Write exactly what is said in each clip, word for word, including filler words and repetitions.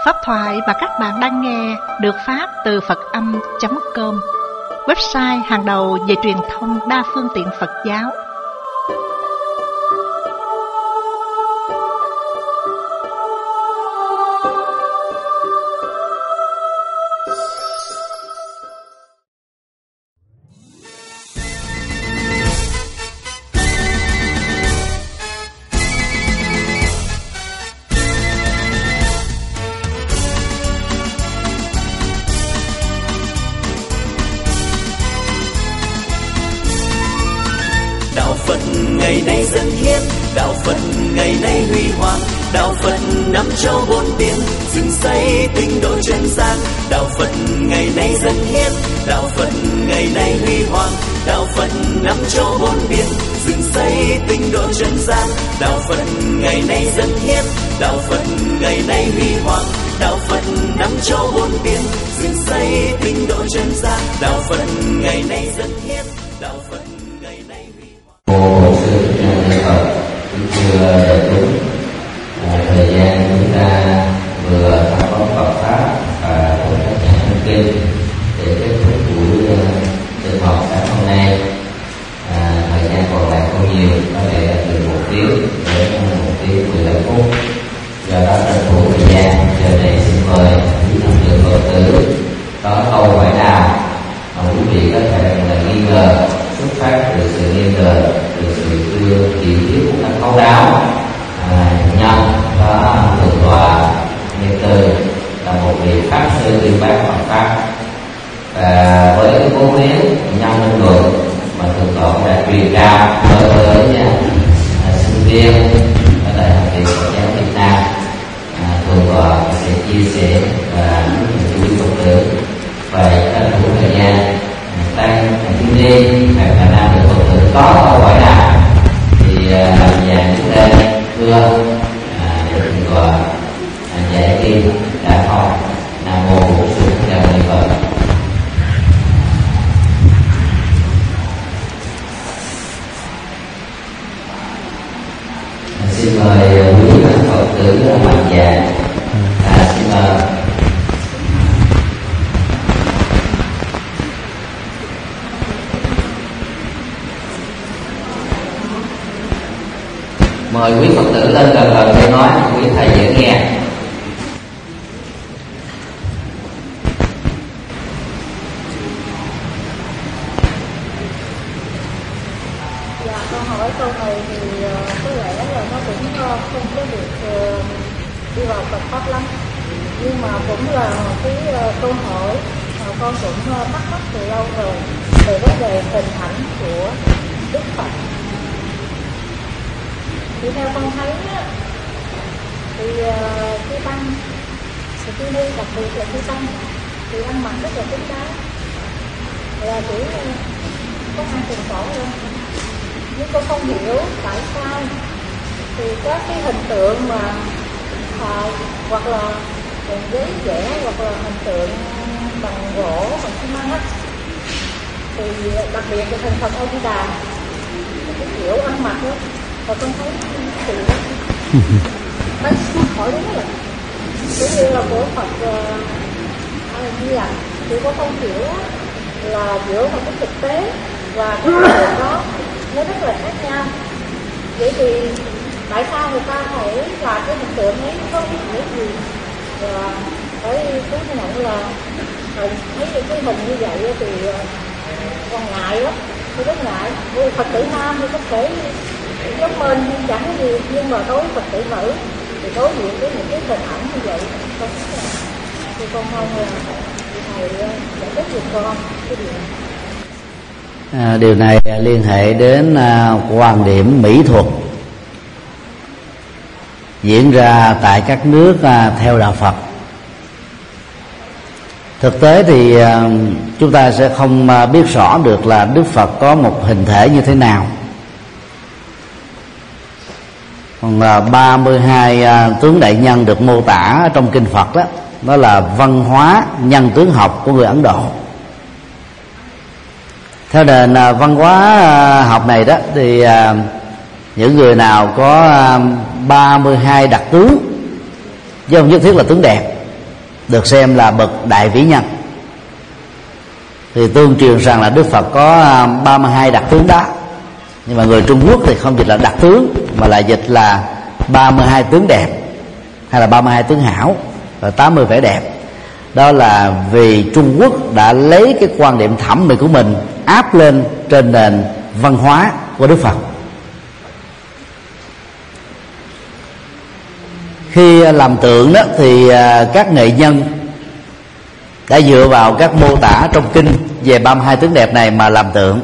Pháp thoại mà các bạn đang nghe được phát từ Phật Âm chấm com, website hàng đầu về truyền thông đa phương tiện Phật giáo. Ngày nay dân hiến, đạo Phật ngày nay huy hoàng, đạo Phật năm châu bốn biển, dựng xây tinh độ chân gian. Đạo Phật ngày nay dân hiến, đạo Phật ngày nay huy hoàng, đạo Phật năm châu bốn biển, dựng xây tinh độ chân gian. Đạo Phật ngày nay dân hiến, đạo Phật ngày nay huy hoàng, đạo Phật năm châu bốn biển, dựng xây tinh độ chân gian. Đạo Phật ngày nay dân hiến, đạo Phật ngày nay huy hoàng. Một sự nhân Phật cũng chưa đầy đủ. À, thời gian chúng ta vừa tham vấn Phật pháp và cùng các nhà thông kinh để kết thúc buổi sinh hoạt sáng hôm nay. À, thời gian còn lại không nhiều, có thể là từ một tiếng đến một tiếng mười lăm phút. Do đó tranh thủ thời gian, giờ này xin mời quý đồng tử Phật tử có câu hỏi nào mà quý vị có thể là nghi ngờ xuất phát từ sự nghi ngờ, từ sự chưa hiểu biết một cách thấu đáo. À, nhân có thượng tọa Nhân Từ là một vị pháp sư tuyên bác Phật pháp, và với cái cố gắng nhân minh luận mà thượng tọa đã truyền cao đối với à, sinh viên ở đại học viện Phật giáo Việt Nam, à, thượng tọa sẽ chia sẻ và chú ý Phật tử. Vậy tranh thủ thời gian tăng thiếu niên hoặc là nam được Phật tử có câu hỏi nào thì nhà chúng ta thưa để thượng tọa giải kim đã hỏi. Nam mô Bổn Sư Thích Ca Mâu Ni Phật. Xin mời quý Phật tử mạnh dạn. À, xin mời. Mời quý Phật tử lên gần gần để nói, quý thầy dễ nghe. Dạ, con hỏi câu này thì có lẽ là nó cũng không có được đi vào Phật pháp lắm, nhưng mà cũng là cái câu hỏi mà con cũng thắc mắc từ lâu rồi về vấn đề hình ảnh của Đức Phật. Thì theo con thấy á, thì uh, cái tăng sự tư ni, đặc biệt là cái tăng thì ăn mặc rất là kín đáo, là chỉ uh, có ăn tiền cổ luôn. Nhưng con không hiểu tại sao thì các cái hình tượng mà uh, hoặc là hình giấy vẽ hoặc là hình tượng bằng gỗ, bằng xi măng á, thì đặc biệt là hình Phật A Di Đà, cái kiểu ăn mặc đó, và con thấy sự nó hỏi đúng rồi, cũng như là của Phật như là thì có không hiểu là giữa một cái thực tế và cái điều đó nó rất là khác nhau. Vậy thì tại sao người ta phải làm cái hình tượng ấy, có ý nghĩa gì? Và phải có nhận là thấy được cái hình như vậy thì còn ngại lắm, tôi rất ngại. Với Phật tử nam thì có thể giống mình nhưng chẳng có gì, nhưng mà đối với Phật tử nữ thì đối diện với những cái hình ảnh như vậy con rất là, thì con mong là thầy giải thích giùm con cái điều này. À, điều này liên hệ đến à, quan điểm mỹ thuật diễn ra tại các nước à, theo đạo Phật. Thực tế thì à, chúng ta sẽ không à, biết rõ được là Đức Phật có một hình thể như thế nào. Còn à, ba mươi hai à, tướng đại nhân được mô tả trong kinh Phật đó, đó là văn hóa nhân tướng học của người Ấn Độ. Theo nền à, văn hóa à, học này đó thì à, những người nào có à, ba mươi hai đặc tướng, chứ không nhất thiết là tướng đẹp, được xem là bậc đại vĩ nhân. Thì tương truyền rằng là Đức Phật có ba mươi hai đặc tướng đó, nhưng mà người Trung Quốc thì không dịch là đặc tướng mà là dịch là ba mươi hai tướng đẹp, hay là ba mươi hai tướng hảo và tám mươi vẻ đẹp. Đó là vì Trung Quốc đã lấy cái quan điểm thẩm mỹ của mình áp lên trên nền văn hóa của Đức Phật. Khi làm tượng đó thì các nghệ nhân đã dựa vào các mô tả trong kinh về ba mươi hai tướng đẹp này mà làm tượng.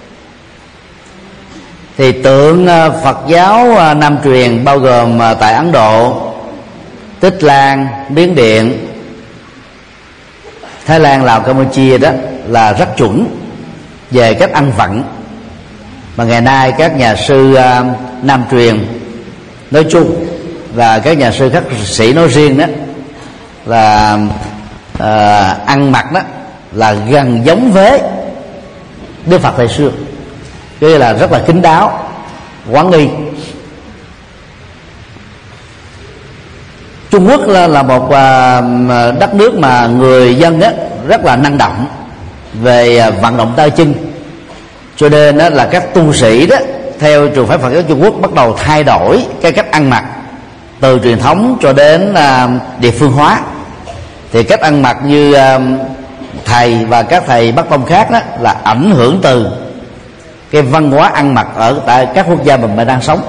Thì tượng Phật giáo Nam truyền bao gồm tại Ấn Độ, Tích Lan, Miến Điện, Thái Lan, Lào, Campuchia đó là rất chuẩn về cách ăn vận. Mà ngày nay các nhà sư Nam truyền nói chung và các nhà sư khắc sĩ nói riêng đó là à, ăn mặc đó là gần giống với Đức Phật thời xưa, cái là rất là kín đáo, quán nghi. Trung Quốc là, là một à, đất nước mà người dân đó rất là năng động về à, vận động tay chân, cho nên đó là các tu sĩ đó theo trường phái Phật giáo Trung Quốc bắt đầu thay đổi cái cách ăn mặc từ truyền thống cho đến à, địa phương hóa. Thì cách ăn mặc như à, thầy và các thầy Bắc Tông khác đó là ảnh hưởng từ cái văn hóa ăn mặc ở tại các quốc gia mà mình đang sống.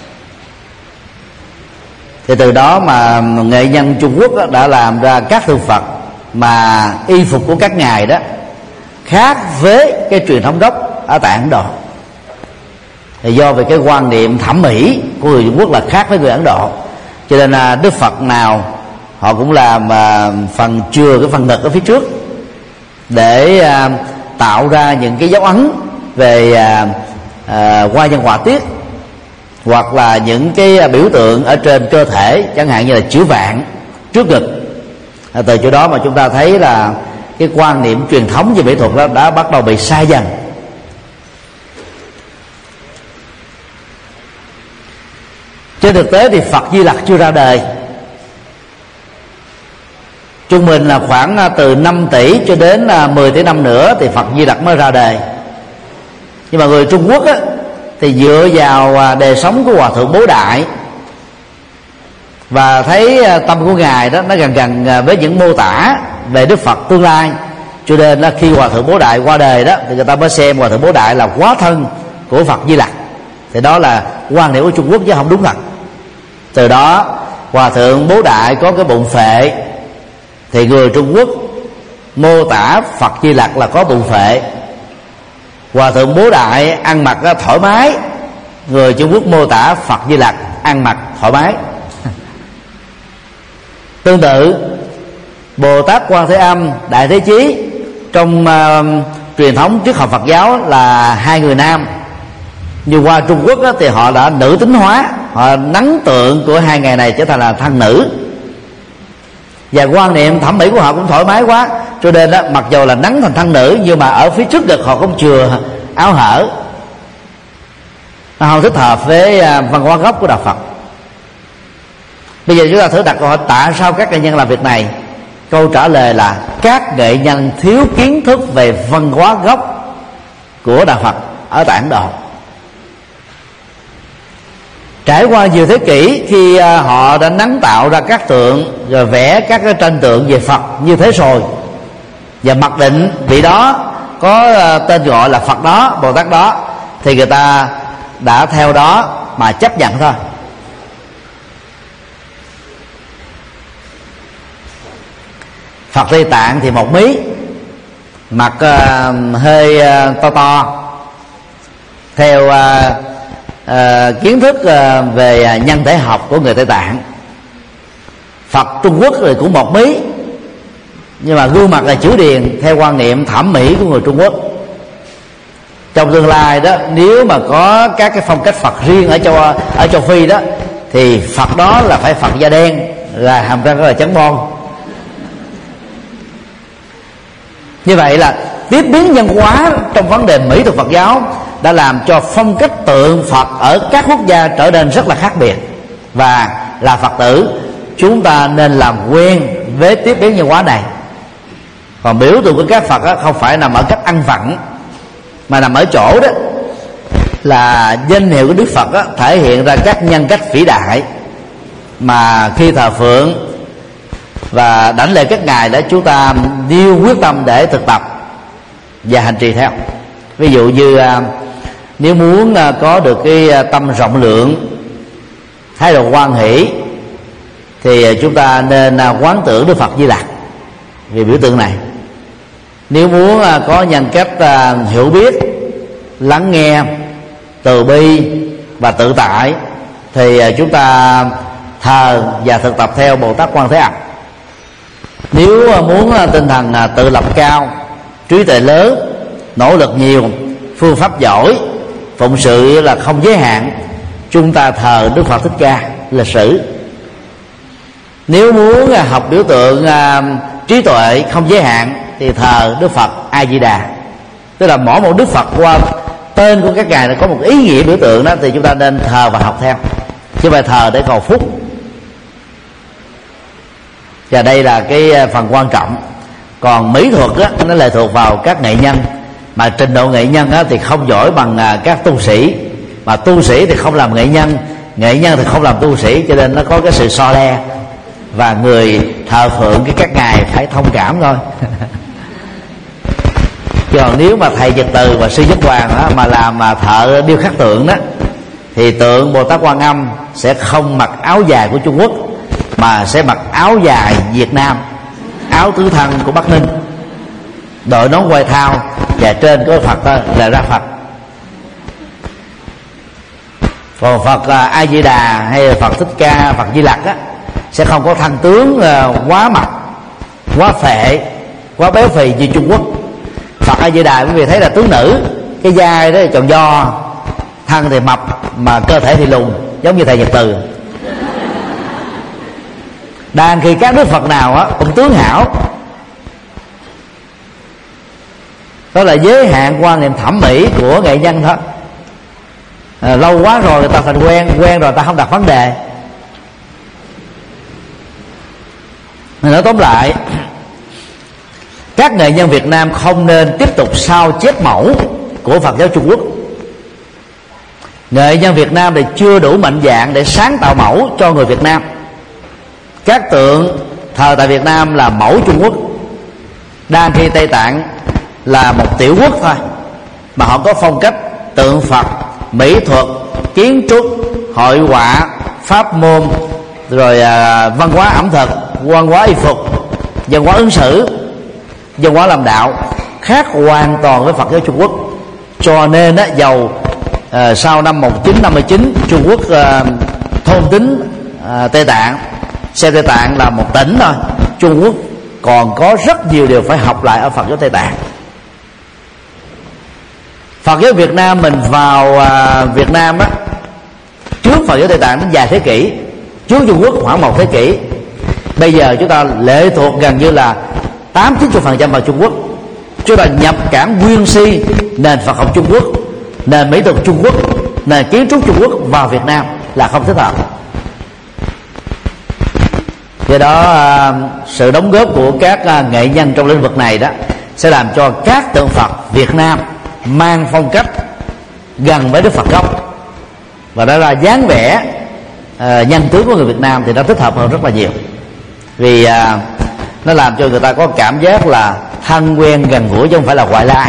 Thì từ đó mà nghệ nhân Trung Quốc đó đã làm ra các tượng Phật mà y phục của các ngài đó khác với cái truyền thống gốc ở tại Ấn Độ. Thì do về cái quan niệm thẩm mỹ của người Trung Quốc là khác với người Ấn Độ, cho nên là Đức Phật nào họ cũng làm phần chừa cái phần ngực ở phía trước để tạo ra những cái dấu ấn về hoa văn họa tiết, hoặc là những cái biểu tượng ở trên cơ thể, chẳng hạn như là chữ vạn trước ngực. Từ chỗ đó mà chúng ta thấy là cái quan niệm truyền thống về mỹ thuật đó đã bắt đầu bị sai dần. Trên thực tế thì Phật Di Lặc chưa ra đời. Trung bình là khoảng từ năm tỷ cho đến mười tỷ năm nữa thì Phật Di Lặc mới ra đời. Nhưng mà người Trung Quốc á, thì dựa vào đời sống của Hòa Thượng Bố Đại và thấy tâm của ngài đó nó gần gần với những mô tả về Đức Phật tương lai, cho nên là khi Hòa Thượng Bố Đại qua đời đó thì người ta mới xem Hòa Thượng Bố Đại là hóa thân của Phật Di Lặc. Thì đó là quan niệm của Trung Quốc chứ không đúng thật. Từ đó Hòa Thượng Bố Đại có cái bụng phệ, thì người Trung Quốc mô tả Phật Di Lặc là có bụng phệ. Hòa Thượng Bố Đại ăn mặc thoải mái, người Trung Quốc mô tả Phật Di Lặc ăn mặc thoải mái. Tương tự Bồ Tát Quan Thế Âm, Đại Thế Chí trong uh, truyền thống triết học Phật giáo là hai người nam, nhưng qua Trung Quốc đó, thì họ đã nữ tính hóa, họ nắng tượng của hai ngày này trở thành là thân nữ, và quan niệm thẩm mỹ của họ cũng thoải mái quá, cho nên đó, mặc dù là nắng thành thân nữ nhưng mà ở phía trước ngực họ cũng chừa áo hở, nó không thích hợp với văn hóa gốc của đạo Phật. Bây giờ chúng ta thử đặt câu hỏi tại sao các nghệ nhân làm việc này. Câu trả lời là các nghệ nhân thiếu kiến thức về văn hóa gốc của đạo Phật ở tại Ấn Độ. Trải qua nhiều thế kỷ, khi họ đã nắng tạo ra các tượng rồi vẽ các cái tranh tượng về Phật như thế rồi, và mặc định vị đó có tên gọi là Phật đó, Bồ Tát đó, thì người ta đã theo đó mà chấp nhận thôi. Phật Tây Tạng thì một mí, mặt uh, hơi uh, to to, theo uh, uh, kiến thức uh, về nhân thể học của người Tây Tạng. Phật Trung Quốc thì cũng một mí, nhưng mà gương mặt là chữ điền theo quan niệm thẩm mỹ của người Trung Quốc. Trong tương lai đó, nếu mà có các cái phong cách Phật riêng ở châu ở châu Phi đó, thì Phật đó là phải Phật da đen, là hàm răng rất là trắng bon. Như vậy là tiếp biến nhân hóa trong vấn đề mỹ thuật Phật giáo đã làm cho phong cách tượng Phật ở các quốc gia trở nên rất là khác biệt. Và là Phật tử, chúng ta nên làm quen vế tiếp biến nhân hóa này. Còn biểu tượng của các Phật đó, không phải nằm ở cách ăn vặn, mà nằm ở chỗ đó là danh hiệu của Đức Phật đó, thể hiện ra các nhân cách vĩ đại mà khi thờ phượng và đảnh lễ các ngài đó, chúng ta nêu quyết tâm để thực tập và hành trì theo. Ví dụ như nếu muốn có được cái tâm rộng lượng, thái độ hoan hỷ, thì chúng ta nên quán tưởng Đức Phật Di Lặc vì biểu tượng này. Nếu muốn có nhân cách hiểu biết, lắng nghe, từ bi và tự tại, thì chúng ta thờ và thực tập theo Bồ Tát Quan Thế Âm. Nếu muốn tinh thần tự lập cao, trí tuệ lớn, nỗ lực nhiều, phương pháp giỏi, phụng sự là không giới hạn, chúng ta thờ Đức Phật Thích Ca lịch sử. Nếu muốn học biểu tượng uh, trí tuệ không giới hạn thì thờ Đức Phật A Di Đà. Tức là mỗi một Đức Phật qua tên của các ngài có một ý nghĩa biểu tượng đó, thì chúng ta nên thờ và học theo, chứ không phải thờ để cầu phúc. Và đây là cái phần quan trọng. Còn mỹ thuật đó, nó lệ thuộc vào các nghệ nhân, mà trình độ nghệ nhân đó thì không giỏi bằng các tu sĩ, mà tu sĩ thì không làm nghệ nhân, nghệ nhân thì không làm tu sĩ, cho nên nó có cái sự so le, và người thờ phượng cái các ngài phải thông cảm thôi. Còn nếu mà thầy Nhật Từ và sư Nhất Hoàng đó, mà làm mà thợ điêu khắc tượng đó, thì tượng Bồ Tát Quan Âm sẽ không mặc áo dài của Trung Quốc, mà sẽ mặc áo dài Việt Nam, áo tứ thân của Bắc Ninh, đội nón quai thao, và trên có Phật đó là ra Phật. Còn Phật A Di Đà hay Phật Thích Ca, Phật Di Lặc á, sẽ không có thân tướng quá mập, quá phệ, quá béo phì như Trung Quốc. Phật A Di Đà quý vị thấy là tướng nữ, cái vai đó tròn do, thân thì mập mà cơ thể thì lùn, giống như thầy Nhật Từ. Đang khi các Đức Phật nào á cũng tướng hảo. Đó là giới hạn quan niệm thẩm mỹ của nghệ nhân thôi. À, lâu quá rồi người ta thành quen, quen rồi ta không đặt vấn đề. Mình nói tóm lại, các nghệ nhân Việt Nam không nên tiếp tục sao chép mẫu của Phật giáo Trung Quốc. Nghệ nhân Việt Nam thì chưa đủ mạnh dạn để sáng tạo mẫu cho người Việt Nam. Các tượng thờ tại Việt Nam là mẫu Trung Quốc, đang khi Tây Tạng là một tiểu quốc thôi, mà họ có phong cách tượng Phật, mỹ thuật, kiến trúc, hội họa, pháp môn, rồi à, văn hóa ẩm thực, văn hóa y phục, văn hóa ứng xử, văn hóa làm đạo khác hoàn toàn với Phật giáo Trung Quốc. Cho nên á, dầu à, sau năm một nghìn chín trăm năm mươi chín Trung Quốc à, thôn tính à, Tây Tạng, xem Tây Tạng là một tỉnh thôi, Trung Quốc còn có rất nhiều điều phải học lại ở Phật giáo Tây Tạng. Phật giáo Việt Nam mình vào à, Việt Nam á, trước Phật giáo Tây Tạng đến vài thế kỷ, trước Trung Quốc khoảng một thế kỷ. Bây giờ chúng ta lệ thuộc gần như là tám chín mươi phần trăm vào Trung Quốc. Chúng ta nhập cảng nguyên si nền Phật học Trung Quốc, nền mỹ thuật Trung Quốc, nền kiến trúc Trung Quốc vào Việt Nam là không thích hợp. Do đó à, sự đóng góp của các à, nghệ nhân trong lĩnh vực này đó sẽ làm cho các tượng Phật Việt Nam mang phong cách gần với Đức Phật gốc, và đó là dáng vẻ à, nhân tướng của người Việt Nam thì nó thích hợp hơn rất là nhiều. Vì à, nó làm cho người ta có cảm giác là thân quen gần gũi chứ không phải là ngoại lai.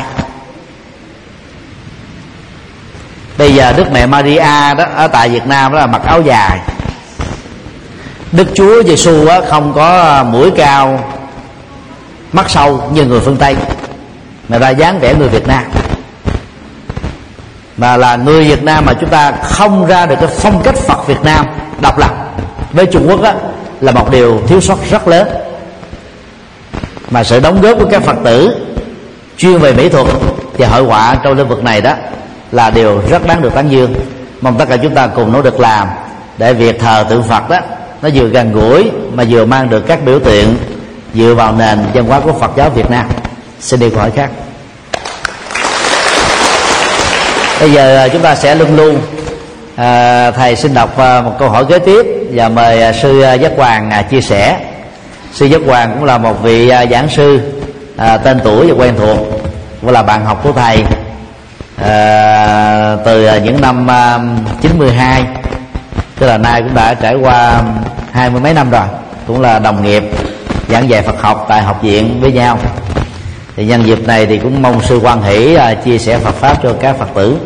Bây giờ Đức Mẹ Maria đó ở tại Việt Nam đó là mặc áo dài. Đức Chúa Giêsu không có mũi cao, mắt sâu như người phương Tây, mà ra dáng vẻ người Việt Nam. Mà là người Việt Nam mà chúng ta không ra được cái phong cách Phật Việt Nam độc lập với Trung Quốc á, là một điều thiếu sót rất lớn. Mà sự đóng góp của các Phật tử chuyên về mỹ thuật và hội họa trong lĩnh vực này đó là điều rất đáng được tán dương. Mong tất cả chúng ta cùng nỗ lực làm để việc thờ tượng Phật đó nó vừa gần gũi mà vừa mang được các biểu tượng dựa vào nền văn hóa của Phật giáo Việt Nam. Xin đi câu hỏi khác. Bây giờ chúng ta sẽ luân lưu à, thầy xin đọc một câu hỏi kế tiếp và mời sư Giác Hoàng chia sẻ. Sư Giác Hoàng cũng là một vị uh, giảng sư uh, tên tuổi và quen thuộc, cũng là bạn học của thầy uh, từ uh, những năm uh, chín mươi hai, tức là nay cũng đã trải qua hai mươi mấy năm rồi, cũng là đồng nghiệp giảng dạy Phật học tại học viện với nhau. Thì nhân dịp này thì cũng mong sư hoan hỷ uh, chia sẻ Phật pháp cho các Phật tử.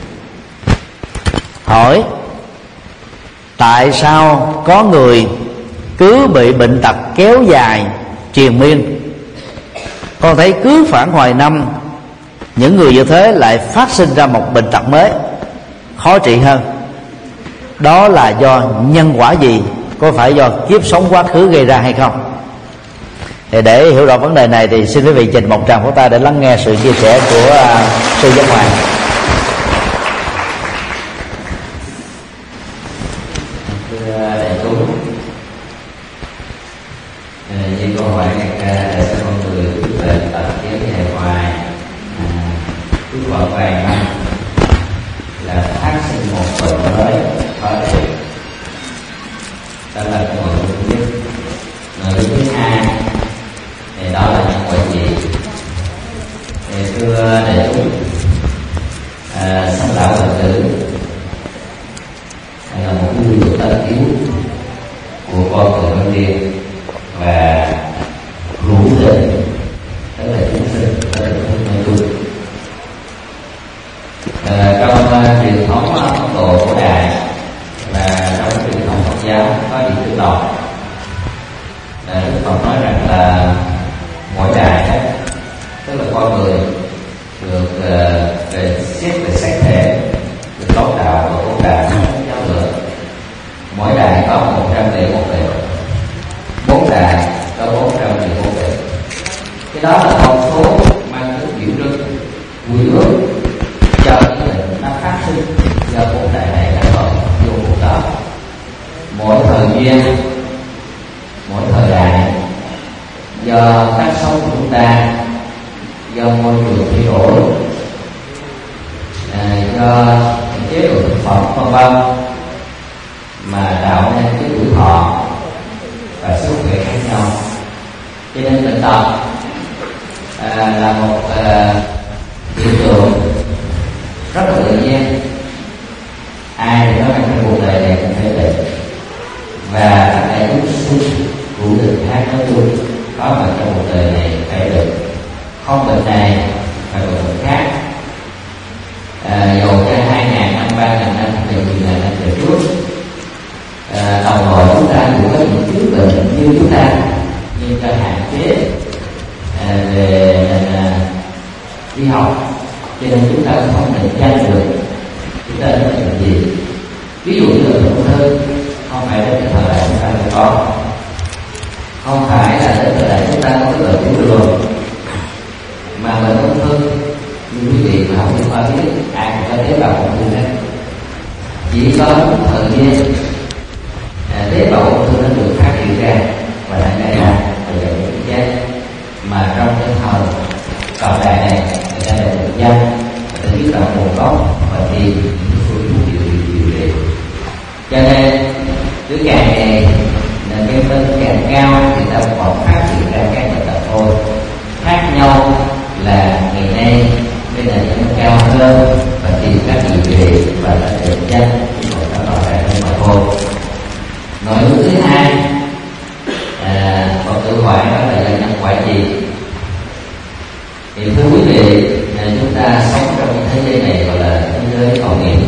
Hỏi: tại sao có người cứ bị bệnh tật kéo dài triền miên, con thấy cứ khoảng vài năm những người như thế lại phát sinh ra một bệnh tật mới khó trị hơn? Đó là do nhân quả gì? Có phải do kiếp sống quá khứ gây ra hay không? Thì để hiểu rõ vấn đề này thì xin quý vị dành một tràng pháo tay để lắng nghe sự chia sẻ của uh, sư Giác Hoàng. Thưa đại chúng, vì câu hỏi này để cho con người quyết định tập kéo dài hoài, cứ khoảng vài năm là phát sinh một bệnh mới có thể. Đó là câu hỏi thứ nhất. Người thứ hai thì đó là nhân quả gì? Thì thưa đại chúng, à, sanh lão Phật tử là một cái điều tất yếu của con người con tiên và hữu tình, tức là chúng sinh, tức là chúng nói chung. Trong truyền thống Ấn Độ cổ đại và trong truyền thống Phật giáo có điểm tương đồng. Đức Phật nói rằng là mỗi đài đó, tức là con người được uh, về xét về xác thể, được cấu tạo và cấu tạo giáo lượng. Mỗi đài có một trăm lẻ một lệ, bốn đài có bốn trăm lẻ một lệ. Cái đó là con số mang tính biểu trưng, quy ước cho những lệnh nó phát sinh do bốn đài này đã có vô cuộc đó. Mỗi thời gian, mỗi thời đại, do cách sống của chúng ta, do môi trường thay đổi, à, do chế độ thực phẩm vân vân mà tạo nên cái tuổi thọ và sức khỏe khác nhau. Cho nên bệnh tật à, là một à, hiện tượng rất là tự nhiên. Ai thì nói rằng cái cuộc đời này cũng phải bệnh, và các đại chúng sinh của người khác nói chung có mà trong cuộc đời này phải bệnh. Không bệnh này phải bệnh khác. À, dầu cho hai ngàn năm, ba ngàn năm, hay mười ngàn năm về trước, à, đồng hội chúng ta cũng có những chứng bệnh như chúng ta, nhưng cho hạn chế à, về à, đi học, cho nên chúng ta không định danh được chúng ta là bệnh gì. Ví dụ như là ung thư, không phải đến cái thời đại chúng ta mới có, không phải là đến thời đại chúng ta có cái bệnh tiểu đường, mà bệnh ung thư như quý vị mà không biết qua biết ai cũng có tế bào ung thư hết. Chỉ có thời gian à, tế bào ung thư nó được phát hiện ra và đã gây ra và dẫn đến chết, mà trong cái thời cận đại này người ta đã được danh, người ta biết đạo nguồn gốc và tìm những phương thuốc điều trị điều trị. Cho nên cứ càng ngày là cái bên càng cao thì ta còn phát hiện ra các bệnh tật thôi. Khác nhau là ngày nay đây là những cao hơn và tìm các điều trị và đã định danh của các loại này hơn mà thôi. Nội dung thứ hai, à, Phật tử hỏi đó là nhân quả gì? Thì thưa quý vị, là chúng ta sống trong cái thế giới này gọi là thế giới cầu nghiệp.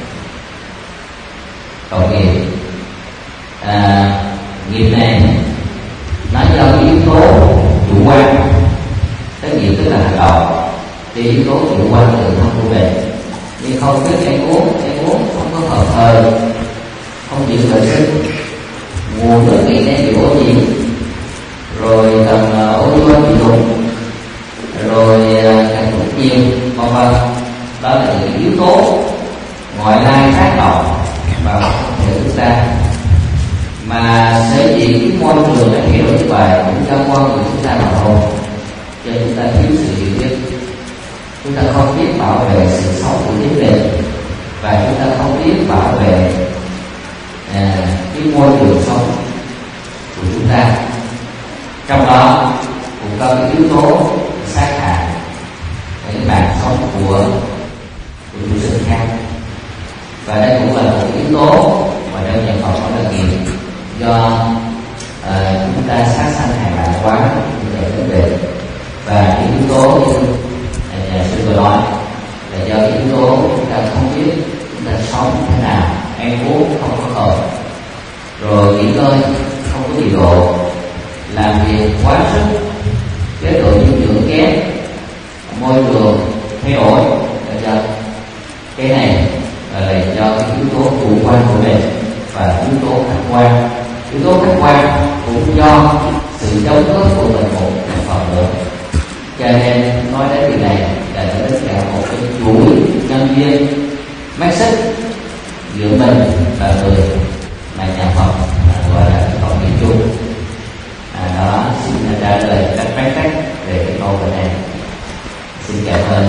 Cầu nghiệp, à, nghiệp này nó do yếu tố chủ quan. Cái nghiệp tức là hành động, thì yếu tố chủ quan tự thân của mình. Nhưng không biết cái uống, cái uống không có hợp thời, không chịu vệ sinh, nguồn nước ngày nay bị ô nhiễm, rồi tầng ô nhiễm bị đục, rồi càng thuốc nhiều, vân vân. Đó là những yếu tố ngoại lai tác động vào cơ thể chúng ta. Mà sở dĩ cái môi trường đã hiểu như vậy cũng cho con người chúng ta mà thôi, cho chúng ta thiếu sự hiểu biết. Chúng ta không biết bảo vệ sự sống của chính mình, và chúng ta không biết bảo vệ à, cái môi trường sống của chúng ta. cái yếu tố sát hại những mạng sống của của chúng sinh khác. Và đây cũng là một yếu tố mà trong nhà Phật có là nghiệp do uh, chúng ta sát sanh hại mạng quá như vậy vấn đề. Và cái yếu tố như nhà sư vừa nói là do cái yếu tố chúng ta không biết chúng ta sống thế nào, ăn uống không có hợp, rồi nghỉ ngơi không có điều độ, làm việc quá sức, chế độ dinh dưỡng kém, môi trường thay đổi, là do cái này là do cái yếu tố chủ quan của mình và yếu tố khách quan. Yếu tố khách quan cũng do sự đóng góp của mình một phần nữa. Cho nên nói đến điều này là tất cả một cái chuỗi nhân duyên mắt xích giữa mình và người mà nhà Phật gọi là cộng nghiệp chung. À, đó xin trả lời các phán cách về cái câu hỏi này. Xin cảm ơn.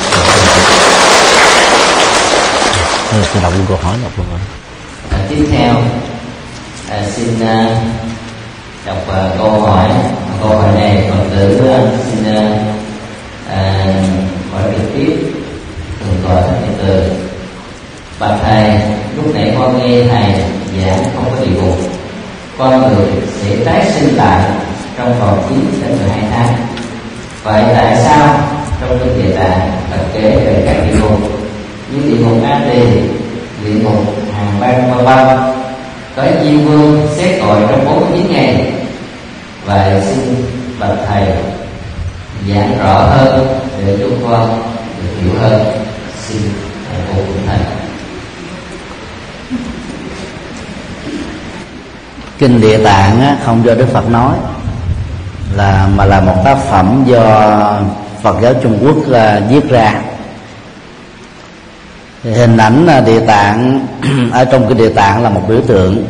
Ừ, tôi đọc luôn câu hỏi đọc luôn rồi. À, tiếp theo à, xin uh, đọc uh, câu hỏi. Câu hỏi này Phật tử uh, xin uh, uh, hỏi trực tiếp thường gọi các nhân từ. Bạch thầy, lúc nãy con nghe thầy giảng không có địa ngục, con người sẽ tái sinh lại trong vòng chín đến mười hai tháng. Vậy tại sao trong kinh Địa Tạng Phật kể về các địa ngục như địa ngục A Tỳ, địa ngục Hàng Ban vân vân, có Diêm Vương xét tội trong bốn mươi chín ngày? Vậy xin bạch thầy giảng rõ hơn để chúng con được hiểu hơn. Xin thầy phụ thầy. Kinh Địa Tạng không do Đức Phật nói, là mà là một tác phẩm do Phật giáo Trung Quốc viết ra. Thì hình ảnh Địa Tạng ở trong cái Địa Tạng là một biểu tượng,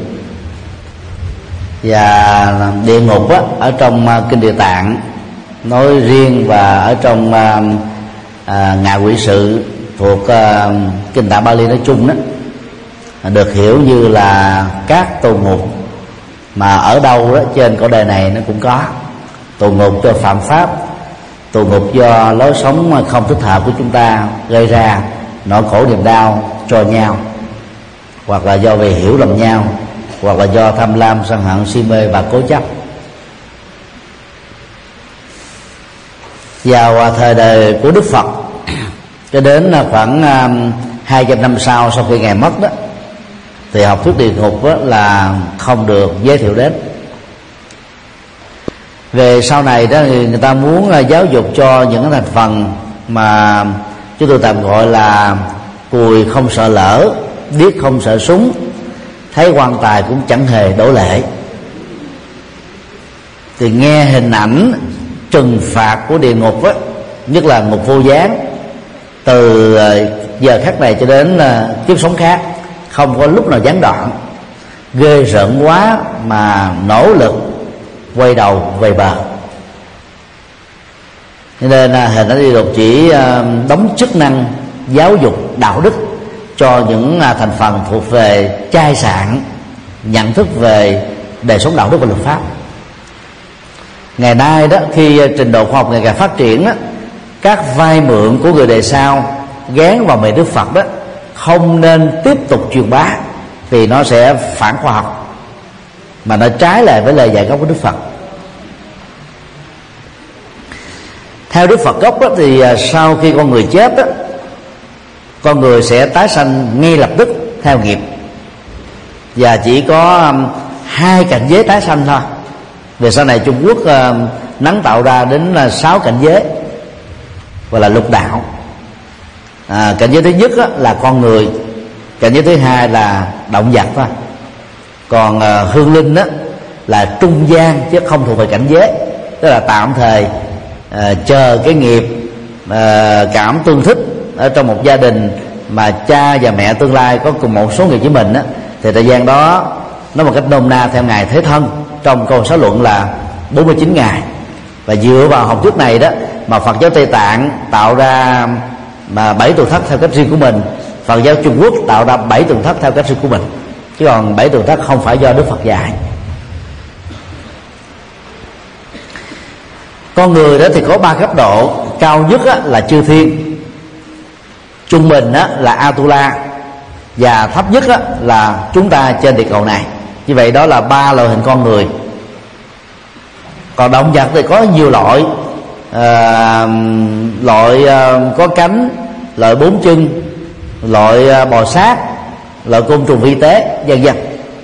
và địa ngục á, ở trong kinh Địa Tạng nói riêng và ở trong à, Ngạ Quỷ Sự thuộc à, kinh Tạng Bali nói chung đó, được hiểu như là các tù ngục mà ở đâu đó trên cõi đời này nó cũng có. Tù ngục do phạm pháp, tù ngục do lối sống không thích hợp của chúng ta gây ra nỗi khổ niềm đau cho nhau, hoặc là do vì hiểu lầm nhau, hoặc là do tham lam, sân hận, si mê và cố chấp. Vào thời đời của Đức Phật cho đến khoảng hai trăm năm sau sau khi ngài mất đó, thì học thuyết địa ngục là không được giới thiệu đến. Về sau này đó thì người ta muốn giáo dục cho những thành phần mà chúng tôi tạm gọi là cùi không sợ lỡ, điếc không sợ súng, thấy quan tài cũng chẳng hề đổ lệ. Thì nghe hình ảnh trừng phạt của địa ngục á, nhất là ngục vô gián, từ giờ khắc này cho đến kiếp sống khác không có lúc nào gián đoạn, ghê rợn quá mà nỗ lực quay đầu về bờ. Nên hình ảnh địa ngục chỉ đóng chức năng giáo dục đạo đức cho những thành phần thuộc về chai sạn, nhận thức về đời sống đạo đức và luật pháp. Ngày nay đó, khi trình độ khoa học ngày càng phát triển đó, các vai mượn của người đời sau gán vào miệng Đức Phật đó không nên tiếp tục truyền bá, vì nó sẽ phản khoa học, mà nó trái lại với lời dạy gốc của Đức Phật. Theo Đức Phật gốc đó, thì sau khi con người chết đó, con người sẽ tái sanh ngay lập tức theo nghiệp, và chỉ có hai cảnh giới tái sanh thôi. Về sau này Trung Quốc uh, nắng tạo ra đến là sáu cảnh giới, gọi là lục đạo. À, cảnh giới thứ nhất á, là con người, cảnh giới thứ hai là động vật thôi, còn uh, hương linh đó là trung gian chứ không thuộc về cảnh giới, tức là tạm thời uh, chờ cái nghiệp uh, cảm tương thích ở trong một gia đình mà cha và mẹ tương lai có cùng một số nghiệp với mình á, thì thời gian đó nói một cách nôm na theo ngày Thế Thân trong câu xã luận là bốn mươi chín ngày. Và dựa vào học thuyết này đó mà Phật giáo Tây Tạng tạo ra mà bảy tuần thất theo cách riêng của mình, Phật giáo Trung Quốc tạo ra bảy tuần thất theo cách riêng của mình, chứ còn bảy tuần thất không phải do Đức Phật dạy. Con người đó thì có ba cấp độ. Cao nhất á, là chư thiên, trung bình á, là Atula, và thấp nhất á, là chúng ta trên địa cầu này. Như vậy đó là ba loại hình con người. Còn động vật thì có nhiều loại, à, loại à, có cánh, loại bốn chân, loại à, bò sát, loại côn trùng vi tế, vân vân.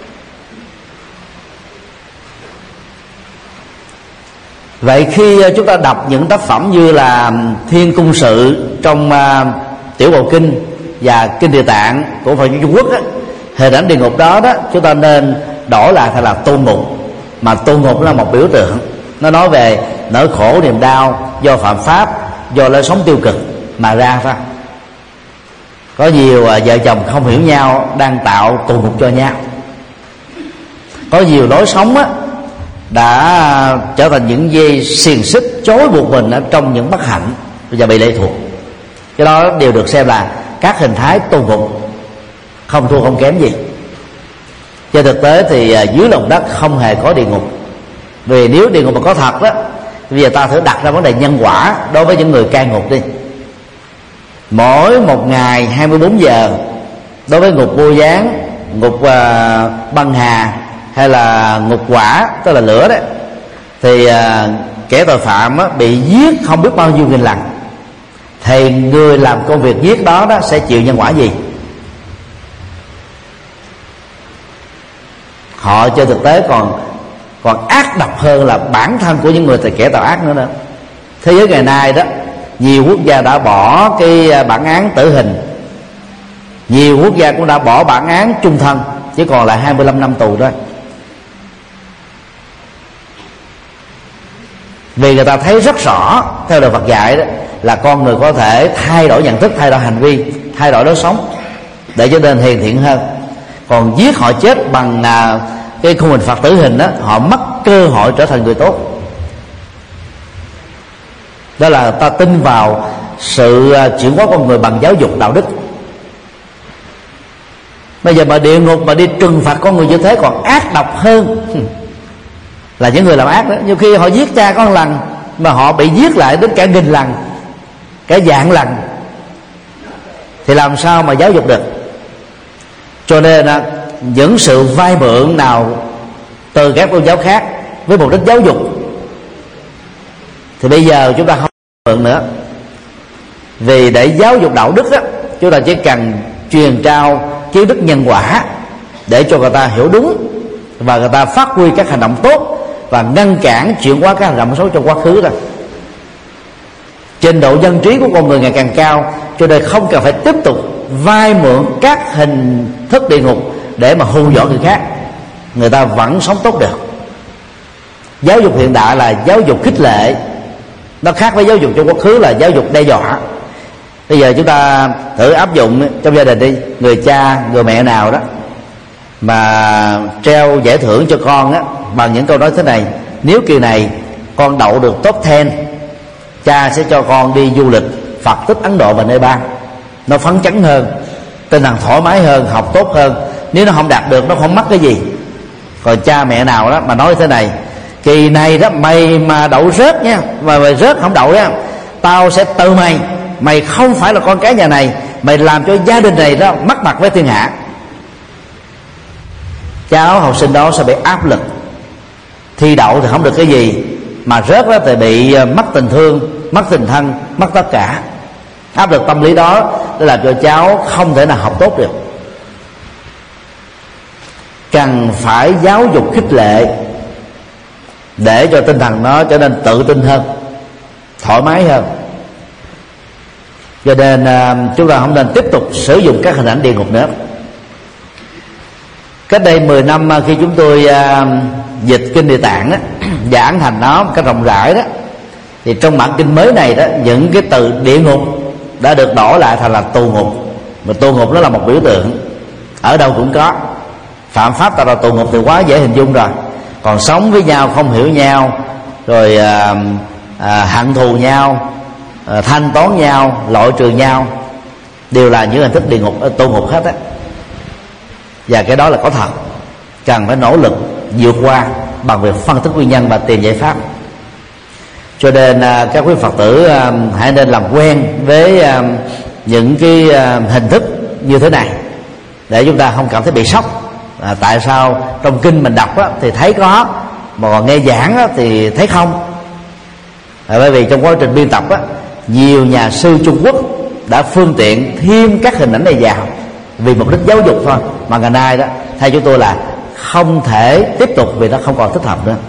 Vậy khi chúng ta đọc những tác phẩm như là Thiên Cung Sự trong uh, Tiểu Bộ Kinh và Kinh Địa Tạng của Phật giáo Trung Quốc á, hình ảnh địa ngục đó đó chúng ta nên đổi lại thành là tô ngục. Mà tô ngục là một biểu tượng, nó nói về nỗi khổ niềm đau do phạm pháp, do lối sống tiêu cực mà ra thôi. Có nhiều uh, vợ chồng không hiểu nhau đang tạo tù ngục cho nhau. Có nhiều lối sống á đã trở thành những dây xiềng xích chối buộc mình ở trong những bất hạnh và bị lệ thuộc. Cái đó đều được xem là các hình thái tù ngục, không thua không kém gì. Trên thực tế thì dưới lòng đất không hề có địa ngục. Vì nếu địa ngục mà có thật đó, bây giờ ta thử đặt ra vấn đề nhân quả đối với những người cai ngục đi. Mỗi một ngày hai mươi bốn giờ, đối với ngục vô gián, ngục uh, băng hà hay là ngục quả, tức là lửa đấy, thì uh, kẻ tội phạm á, bị giết không biết bao nhiêu nghìn lần, thì người làm công việc giết đó đó sẽ chịu nhân quả gì? Họ trên thực tế còn còn ác độc hơn là bản thân của những người thì kẻ tội ác nữa nữa. Thế giới ngày nay đó, nhiều quốc gia đã bỏ cái bản án tử hình, nhiều quốc gia cũng đã bỏ bản án chung thân, chỉ còn lại hai mươi lăm năm tù thôi. Vì người ta thấy rất rõ theo lời Phật dạy đó là con người có thể thay đổi nhận thức, thay đổi hành vi, thay đổi lối sống để trở nên hiền thiện hơn. Còn giết họ chết bằng à, cái khung hình phạt tử hình đó, họ mất cơ hội trở thành người tốt. Đó là ta tin vào sự à, chuyển hóa con người bằng giáo dục đạo đức. Bây giờ mà địa ngục mà đi trừng phạt con người như thế còn ác độc hơn là những người làm ác đó. Nhiều khi họ giết cha con lần mà họ bị giết lại đến cả nghìn lần, cả vạn lần, thì làm sao mà giáo dục được? Cho nên những sự vay mượn nào từ các tôn giáo khác với mục đích giáo dục thì bây giờ chúng ta không mượn nữa. Vì để giáo dục đạo đức đó, chúng ta chỉ cần truyền trao kiến thức nhân quả để cho người ta hiểu đúng và người ta phát huy các hành động tốt và ngăn cản chuyển hóa các hành động xấu trong quá khứ thôi. Trình độ dân trí của con người ngày càng cao, cho nên không cần phải tiếp tục vay mượn các hình thức địa ngục để mà hù dọa người khác, người ta vẫn sống tốt được. Giáo dục hiện đại là giáo dục khích lệ, nó khác với giáo dục trong quá khứ là giáo dục đe dọa. Bây giờ chúng ta thử áp dụng trong gia đình đi, người cha người mẹ nào đó mà treo giải thưởng cho con á bằng những câu nói thế này: nếu kỳ này con đậu được top ten, cha sẽ cho con đi du lịch Phật tích Ấn Độ và Nepal. Nó phấn chấn hơn, tinh thần thoải mái hơn, học tốt hơn. Nếu nó không đạt được, nó không mất cái gì. Còn cha mẹ nào đó mà nói thế này: kỳ này đó mày mà đậu rớt nha, mà mày rớt không đậu nha, tao sẽ từ mày, mày không phải là con cái nhà này, mày làm cho gia đình này đó mất mặt với thiên hạ. Cháu học sinh đó sẽ bị áp lực, thi đậu thì không được cái gì, mà rớt đó thì bị mất tình thương, mất tình thân, mất tất cả. Áp lực tâm lý đó để làm cho cháu không thể nào học tốt được. Cần phải giáo dục khích lệ để cho tinh thần nó trở nên tự tin hơn, thoải mái hơn. Cho nên chúng ta không nên tiếp tục sử dụng các hình ảnh địa ngục nữa. Cách đây mười năm khi chúng tôi dịch Kinh Địa Tạng đó, giảng thành nó một cách rộng rãi đó, thì trong bản kinh mới này đó, những cái từ địa ngục đã được đổi lại thành là tù ngục. Mà tù ngục nó là một biểu tượng, ở đâu cũng có. Phạm pháp tạo ra tù ngục thì quá dễ hình dung rồi. Còn sống với nhau không hiểu nhau, rồi à, à, hận thù nhau, à, thanh toán nhau, loại trừ nhau, đều là những hình thức địa ngục, tù ngục hết á. Và cái đó là có thật, cần phải nỗ lực vượt qua bằng việc phân tích nguyên nhân và tìm giải pháp. Cho nên à, các quý Phật tử à, hãy nên làm quen với à, những cái à, hình thức như thế này để chúng ta không cảm thấy bị sốc. À, tại sao trong kinh mình đọc á, thì thấy có, mà còn nghe giảng á, thì thấy không? À, bởi vì trong quá trình biên tập á, nhiều nhà sư Trung Quốc đã phương tiện thêm các hình ảnh này vào vì mục đích giáo dục thôi, mà ngày nay đó theo chúng tôi là không thể tiếp tục vì nó không còn thích hợp nữa.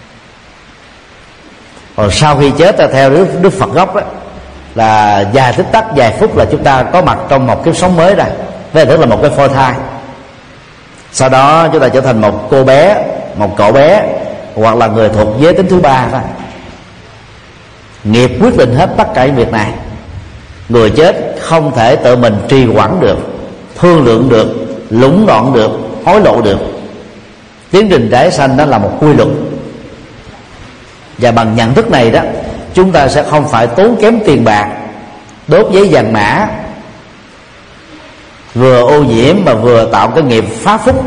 Còn sau khi chết theo Đức, Đức Phật gốc đó, là vài tích tắc vài phút là chúng ta có mặt trong một kiếp sống mới rồi, với hình thức là một cái phôi thai. Sau đó chúng ta trở thành một cô bé, một cậu bé, hoặc là người thuộc giới tính thứ ba thôi. Nghiệp quyết định hết tất cả những việc này. Người chết không thể tự mình trì hoãn được, thương lượng được, lũng đoạn được, hối lộ được. Tiến trình tái sanh đó là một quy luật. Và bằng nhận thức này đó, chúng ta sẽ không phải tốn kém tiền bạc, đốt giấy vàng mã, vừa ô nhiễm mà vừa tạo cái nghiệp phá phúc.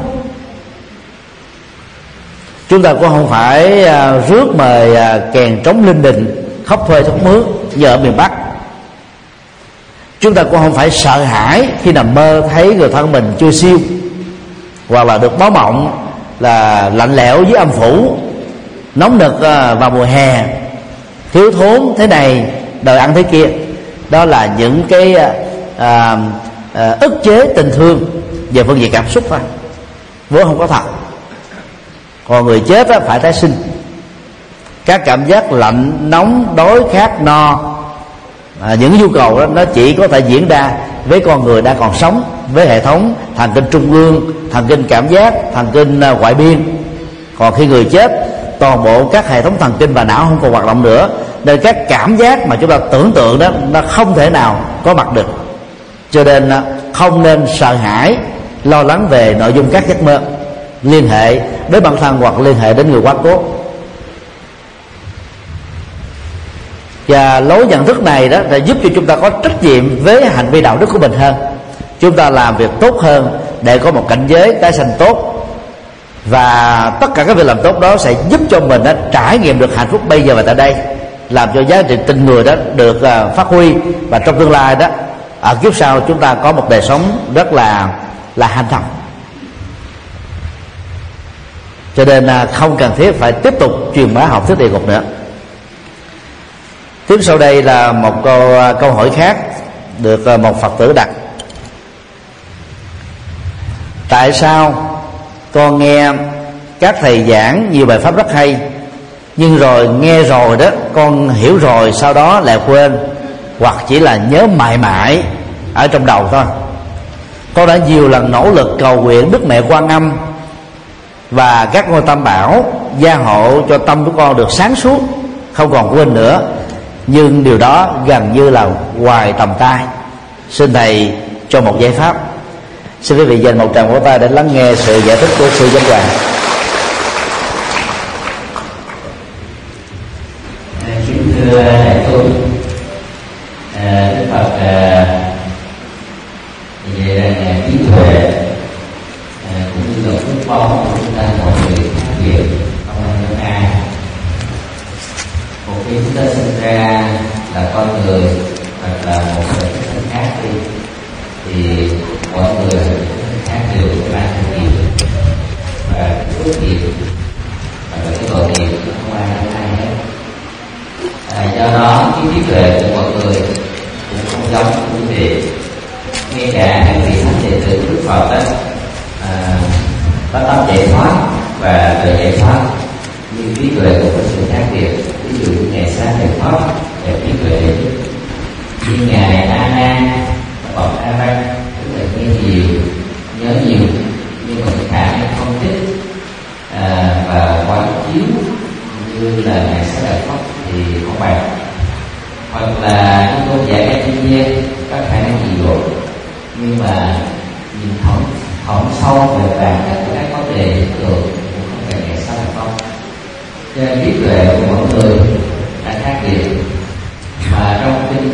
Chúng ta cũng không phải uh, rước mời uh, kèn trống linh đình, khóc thuê khóc mướn như ở miền Bắc. Chúng ta cũng không phải sợ hãi khi nằm mơ thấy người thân mình chưa siêu, hoặc là được báo mộng là lạnh lẽo dưới âm phủ, nóng nực uh, vào mùa hè, thiếu thốn thế này, đời ăn thế kia. Đó là những cái uh, uh, ức chế tình thương về phương diện cảm xúc thôi, vốn không có thật. Còn người chết á, phải tái sinh. Các cảm giác lạnh, nóng, đói, khát, no, à, những nhu cầu đó nó chỉ có thể diễn ra với con người đang còn sống, với hệ thống thần kinh trung ương, thần kinh cảm giác, thần kinh uh, ngoại biên. Còn khi người chết, toàn bộ các hệ thống thần kinh và não không còn hoạt động nữa, nên các cảm giác mà chúng ta tưởng tượng đó nó không thể nào có mặt được. Cho nên uh, không nên sợ hãi, lo lắng về nội dung các giấc mơ, liên hệ đến bản thân hoặc liên hệ đến người quá cố. Và lối nhận thức này đó là giúp cho chúng ta có trách nhiệm với hành vi đạo đức của mình hơn. Chúng ta làm việc tốt hơn để có một cảnh giới tái sanh tốt, và tất cả các việc làm tốt đó sẽ giúp cho mình đó trải nghiệm được hạnh phúc bây giờ và tại đây, làm cho giá trị tình người đó được uh, phát huy, và trong tương lai đó ở kiếp sau chúng ta có một đời sống rất là là hanh thông. Cho nên uh, không cần thiết phải tiếp tục truyền bá học thuyết địa ngục nữa. Tiếp sau đây là một câu câu hỏi khác được uh, một Phật tử đặt: tại sao con nghe các thầy giảng nhiều bài pháp rất hay, nhưng rồi nghe rồi đó con hiểu rồi sau đó lại quên, hoặc chỉ là nhớ mãi mãi ở trong đầu thôi. Con đã nhiều lần nỗ lực cầu nguyện Đức Mẹ Quan Âm và các ngôi Tam Bảo gia hộ cho tâm của con được sáng suốt, không còn quên nữa, nhưng điều đó gần như là ngoài tầm tay. Xin thầy cho một giải pháp. Xin quý vị dành một tràng vỗ tay để lắng nghe sự giải thích của sư Giác Hoàng. Kính thưa đại tôn, Đức Phật về là trí tuệ cũng như là phước báo của chúng ta mọi người khác biệt, không ai giống ai. Một khi chúng ta sinh ra là con người hoặc là một người thân khác đi, thì mọi người khác đều có ba cái nghiệp và cái phước nghiệp và cái tội nghiệp, không ai giống ai hết. À, do đó cái trí tuệ của mọi người cũng không giống quý vị. Ngay cả các vị thánh đệ tử Đức Phật đó à, có tâm giải thoát và đời giải thoát, nhưng trí tuệ cũng có sự khác biệt. Ví dụ như ngày sáng giải thoát về trí tuệ đệ nhất, như ngài A Nan, Phật A Ban, tức là nghe nhiều, nhớ nhiều, nhưng mà khả năng không thích à, và quán chiếu như là ngày sáng giải thoát thì không bằng. Hoặc là chúng tôi dạy các chuyên gia có khả năng gì rồi, nhưng mà nhìn thẩm thẩm sâu về bản chất của các vấn đề thường cũng không cần ngày sáng giải thoát. Cho nên trí tuệ của mỗi người đã khác biệt. Mà trong kinh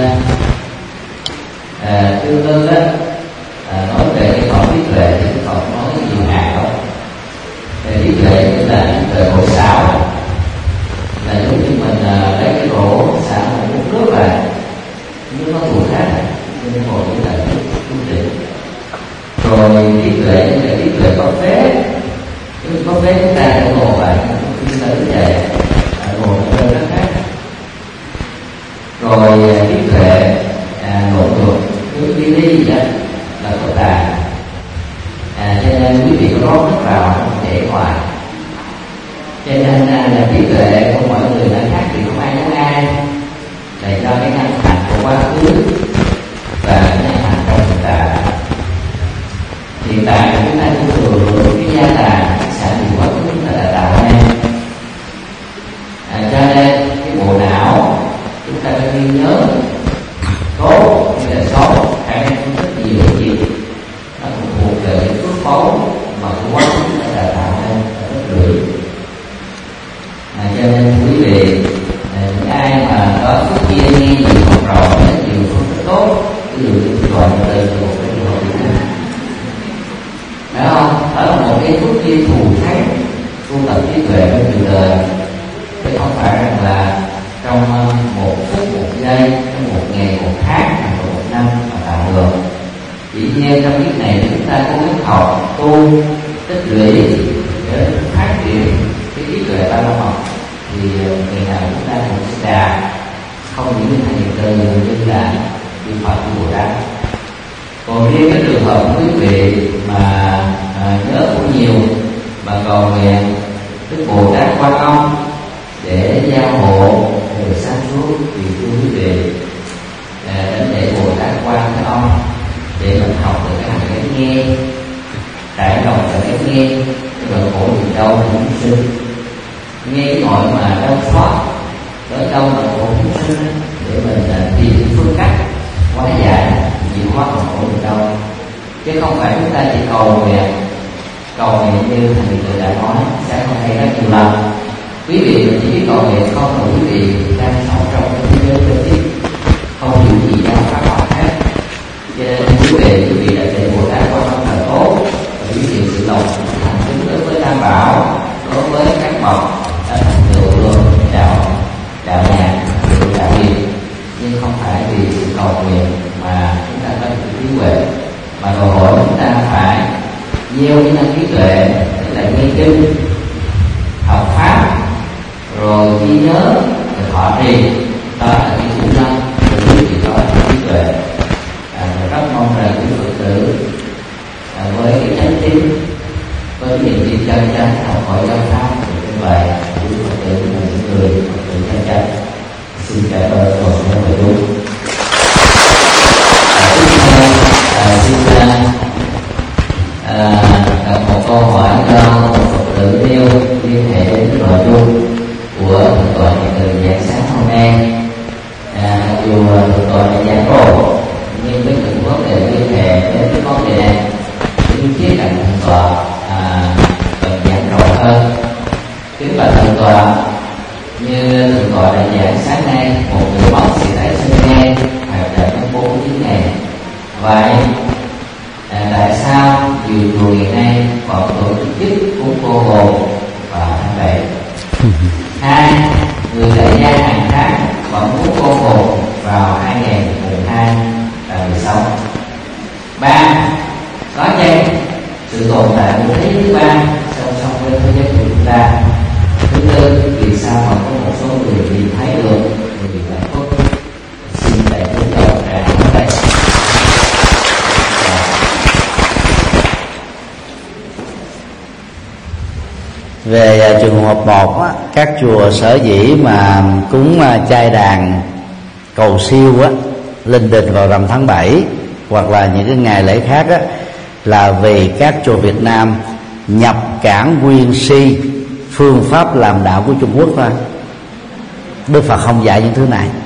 tương tư đó à, nói về cái khẩu trí tuệ thì Phật nói nhiều hạt đó. Về trí tuệ tức là trí tuệ bộ xạo, là lúc như mình à, lấy thế chúng ta sẽ ngồi lại chúng ta đứng dậy ngồi một nơi rất khác, rồi trí tuệ ngồi ngược cứ đi đi vậy là có tà. À, cho nên quý vị có rót nước vào không để ngoài, cho nên là trí tuệ của mọi người đã khác thì không ai giống ai, là do cái nhân thành của quá khứ và nhân thành trong hiện tại. Hiện tại chúng ta cũng thừa hưởng cái gia tài sản gì quá khứ chúng ta đã tạo nên. À, cho nên cái bộ não chúng ta phải ghi nhớ tốt như là xấu, khả năng phân tích nhiều chuyện nó cũng thuộc về cái phước báu mà cái quá khứ chúng ta đã tạo nên ở đất lưỡi. À, cho nên quý vị, à, những ai mà có phước duyên nghe nhiều học rồi rất nhiều phân tích tốt, ví dụ như gọi từ từ một cái trường hợp Việt Nam, phải không? Đó là một cái phước duyên thù thắng tu tập trí tuệ trong nhiều đời, chứ không phải rằng là trong một phút một giây, trong một ngày một tháng hoặc một năm mà tạo được. Chỉ nhiên trong kiếp này chúng ta cố gắng học tu tích lũy để phát triển cái trí tuệ ba la mật, thì ngày nào chúng ta cũng sẽ đạt không những như thành từ như là chư Phật chư Bồ Tát. Còn riêng cái trường hợp quý vị mà à, nhớ cũng nhiều mà cầu nguyện Đức Bồ Tát Quan Âm để gia hộ người sáng suốt, thì thưa quý vị, à, đến để Bồ Tát Quan Thế Âm để mình học được cái hành cái nghe, trải lòng được cái nghe cái nỗi khổ gì đâu chúng sinh, nghe cái gọi mà đau xót tới đâu mà khổ chúng sinh, để mình uh, tìm phương cách hóa giải chịu hóa nỗi khổ gì đâu, chứ không phải chúng ta chỉ cầu nguyện cầu nguyện như thầy tự đã nói sẽ không hay rất nhiều lần. Quý vị chỉ biết cầu nguyện không, là quý vị đang sống trong cái thế giới trực tiếp, không hiểu gì đâu các bạn khác. Cho nên quý vị quý vị đã để Bồ Tát Quan Âm là tốt, và quý vị sự lòng thành kính đối với Tam Bảo, đối với các bậc đã thành tựu đạo đạo nhạc, đạo hiền, nhưng không phải vì sự cầu nguyện mà chúng ta có được trí huệ, mà đòi hỏi chúng ta phải gieo cái năng trí tuệ, tức là nghe kinh, học pháp, rồi ghi nhớ, rồi thọ trì. Đó là cái kỹ năng để quý vị có trí tuệ. À, rất mong rằng quý Phật tử à, với cái chánh tín, với cái niềm tin chân chánh học hỏi giáo pháp như vậy, quý Phật tử là những người Phật tử chân chánh. Xin cảm ơn toàn thể hội chúng. Tiếp theo, à, xin à, đặt một câu hỏi cho một Phật tử nêu liên hệ đến nội dung của thượng tọa từ giảng sáng hôm nay. À, mặc dù thượng tọa đã giảng rồi, nhưng với những vấn đề liên hệ đến cái vấn đề này, những khía cạnh thượng tọa à, cần giảng rõ hơn. Kính bạch thượng tọa, như thượng tọa đã giảng sáng nay, một người mất thì tái sinh nghe hoạt động trong bốn chín ngày. Vậy à, tại sao nhiều chùa hiện nay còn tổ chức chức cúng cô hồn vào tháng bảy? Hai, người tại gia hàng tháng vẫn cúng cô hồn vào hai ngày mùng hai và mười sáu. Ba, có chăng sự tồn tại của thế giới thứ ba song song với thế giới của chúng ta? Thứ tư, vì sao mà có một số người nhìn thấy được người bị hạnh phúc? Xin đại chúng cho tràng ở đây. Về trường hợp một á, các chùa sở dĩ mà cúng chay đàn cầu siêu á, linh đình vào rằm tháng bảy hoặc là những cái ngày lễ khác á, là vì các chùa Việt Nam nhập cản nguyên si phương pháp làm đạo của Trung Quốc thôi. Đức Phật không dạy những thứ này.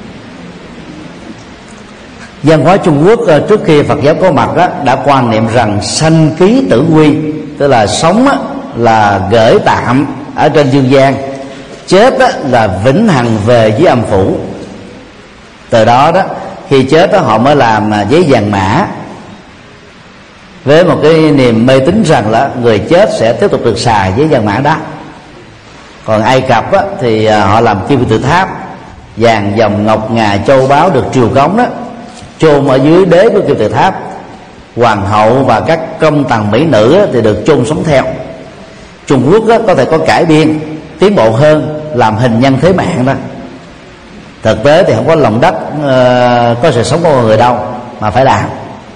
Văn hóa Trung Quốc trước khi Phật giáo có mặt á, đã quan niệm rằng sanh ký tử quy, tức là sống á, là gửi tạm ở trên dương gian, chết á, là vĩnh hằng về với âm phủ. Từ đó đó khi chết đó, họ mới làm giấy vàng mã với một cái niềm mê tín rằng là người chết sẽ tiếp tục được xài giấy vàng mã đó. Còn Ai Cập á, thì họ làm kim tự tháp, vàng dòng ngọc ngà châu báu được triều cống đó chôn ở dưới đế của kim tự tháp. Hoàng hậu và các công tần mỹ nữ á, thì được chôn sống theo. Trung Quốc đó, có thể có cải biên tiến bộ hơn, làm hình nhân thế mạng đó. Thực tế thì không có lòng đất uh, có sự sống của người đâu mà phải làm.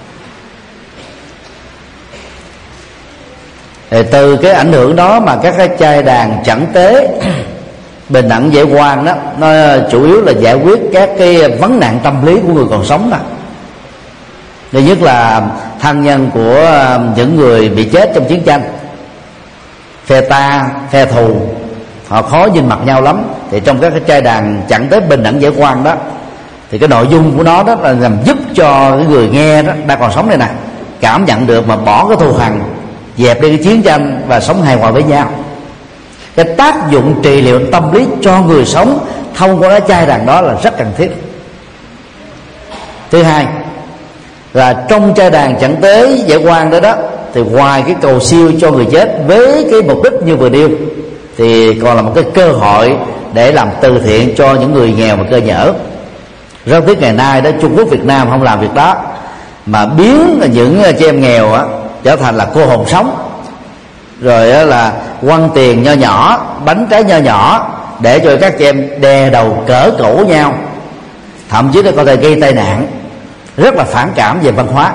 Thì từ cái ảnh hưởng đó mà các cái trai đàn chẩn tế bình đẳng dễ quan đó, nó chủ yếu là giải quyết các cái vấn nạn tâm lý của người còn sống đó. Thứ nhất là thân nhân của những người bị chết trong chiến tranh, phe ta, phe thù, họ khó nhìn mặt nhau lắm. Thì trong các cái trai đàn chẩn tế bình đẳng dễ quan đó, thì cái nội dung của nó đó là làm giúp cho cái người nghe đó đang còn sống này nè cảm nhận được mà bỏ cái thù hằn, dẹp đi cái chiến tranh và sống hài hòa với nhau. Cái tác dụng trị liệu tâm lý cho người sống thông qua cái trai đàn đó là rất cần thiết. Thứ hai là trong trai đàn chẩn tế giải quan đó đó, thì ngoài cái cầu siêu cho người chết với cái mục đích như vừa nêu, thì còn là một cái cơ hội để làm từ thiện cho những người nghèo và cơ nhở. Rất tiếc ngày nay đó Trung Quốc Việt Nam không làm việc đó, mà biến những chị em nghèo á trở thành là cô hồn sống, rồi là quăng tiền nho nhỏ, bánh trái nho nhỏ để cho các chị em đè đầu cỡ cổ nhau, thậm chí là có thể gây tai nạn, rất là phản cảm về văn hóa.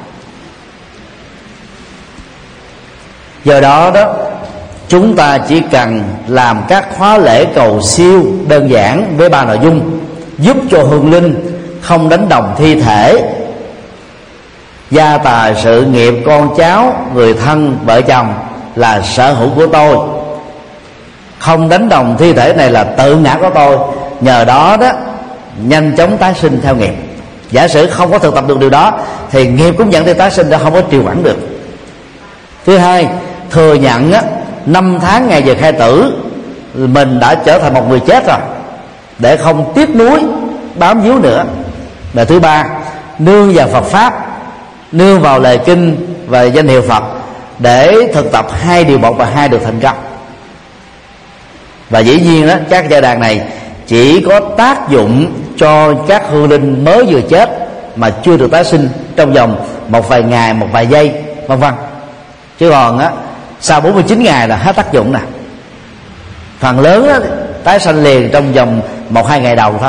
Do đó đó chúng ta chỉ cần làm các khóa lễ cầu siêu đơn giản với ba nội dung: giúp cho hương linh không đánh đồng thi thể, gia tài sự nghiệp con cháu người thân vợ chồng là sở hữu của tôi, không đánh đồng thi thể này là tự ngã của tôi, nhờ đó đó nhanh chóng tái sinh theo nghiệp. Giả sử không có thực tập được điều đó thì nghiệp cũng dẫn đến tái sinh, đã không có trì hoãn được. Thứ hai, thừa nhận á, năm tháng ngày giờ khai tử mình đã trở thành một người chết rồi, để không tiếc nuối bám víu nữa. Và thứ ba, nương vào Phật pháp, nương vào lời kinh và danh hiệu Phật để thực tập hai điều một và hai được thành công. Và dĩ nhiên đó, các giai đoạn này chỉ có tác dụng cho các hương linh mới vừa chết mà chưa được tái sinh trong vòng một vài ngày, một vài giây, vân vân. Chứ còn á, sau bốn mươi chín ngày là hết tác dụng nè. Phần lớn đó, tái sanh liền trong vòng một hai ngày đầu thôi.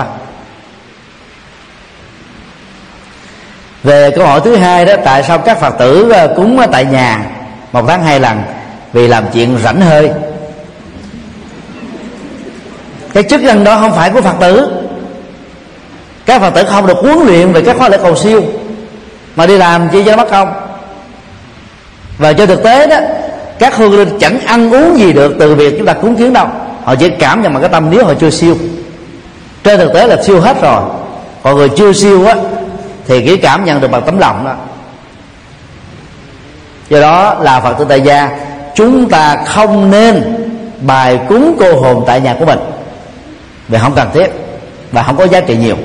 Về câu hỏi thứ hai đó, tại sao các Phật tử cúng tại nhà một tháng hai lần? Vì làm chuyện rảnh hơi. Cái chức năng đó không phải của Phật tử. Các Phật tử không được huấn luyện về các khóa lễ cầu siêu mà đi làm chi cho nó mất công. Và trên thực tế đó, các hương linh chẳng ăn uống gì được từ việc chúng ta cúng kiến đâu. Họ chỉ cảm nhận bằng cái tâm nếu họ chưa siêu. Trên thực tế là siêu hết rồi. Còn người chưa siêu á thì chỉ cảm nhận được bằng tấm lòng đó. Do đó là Phật tử tại gia, chúng ta không nên bài cúng cô hồn tại nhà của mình, vì không cần thiết và không có giá trị nhiều.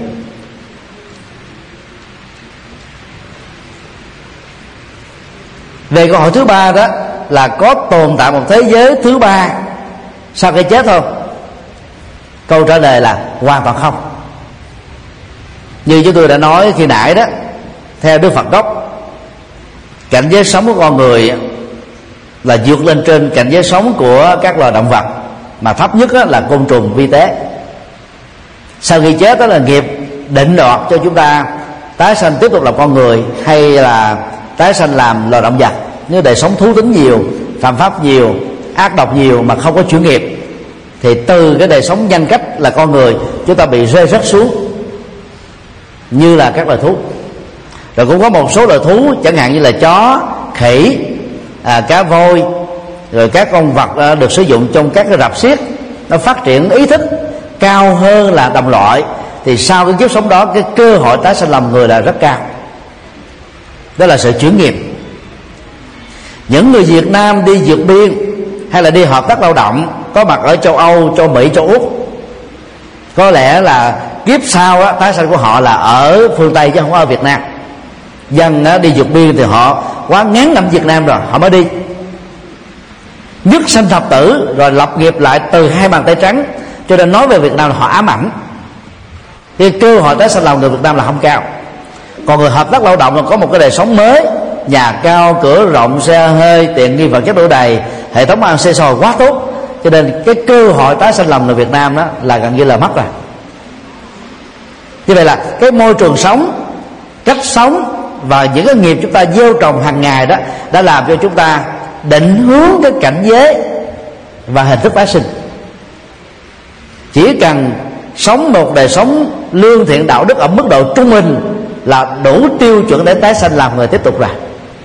Về câu hỏi thứ ba đó là có tồn tại một thế giới thứ ba sau khi chết không? Câu trả lời là hoàn toàn không. Như chúng tôi đã nói khi nãy đó, theo Đức Phật gốc, cảnh giới sống của con người là vượt lên trên cảnh giới sống của các loài động vật, mà thấp nhất là côn trùng vi tế. Sau khi chết đó là nghiệp định đoạt cho chúng ta tái sanh tiếp tục làm con người hay là tái sanh làm loài động vật. Nếu đời sống thú tính nhiều, phạm pháp nhiều, ác độc nhiều mà không có chuyển nghiệp, thì từ cái đời sống nhân cách là con người, chúng ta bị rơi rớt xuống như là các loài thú. Rồi cũng có một số loài thú chẳng hạn như là chó, khỉ, à, cá voi, rồi các con vật à, được sử dụng trong các cái rạp xiếc, nó phát triển ý thức cao hơn là đồng loại, thì sau cái kiếp sống đó cái cơ hội tái sanh làm người là rất cao. Đó là sự chuyển nghiệp. Những người Việt Nam đi vượt biên hay là đi hợp tác lao động có mặt ở châu Âu, châu Mỹ, châu Úc, có lẽ là kiếp sau á, tái sanh của họ là ở phương Tây chứ không ở Việt Nam. Dân á, đi vượt biên thì họ quá ngán năm Việt Nam rồi họ mới đi. Nhất sanh thập tử rồi lập nghiệp lại từ hai bàn tay trắng, cho nên nói về Việt Nam là họ ám ảnh. Cái cơ hội tái sanh lòng người Việt Nam là không cao. Còn người hợp tác lao động là có một cái đời sống mới, nhà cao cửa rộng, xe hơi, tiện nghi vật chất đủ đầy, hệ thống ăn xe sòi quá tốt, cho nên cái cơ hội tái sanh lầm ở Việt Nam đó là gần như là mất rồi. Như vậy là cái môi trường sống, cách sống và những cái nghiệp chúng ta gieo trồng hàng ngày đó đã làm cho chúng ta định hướng cái cảnh giới và hình thức tái sinh. Chỉ cần sống một đời sống lương thiện đạo đức ở mức độ trung bình là đủ tiêu chuẩn để tái sanh làm người tiếp tục rồi.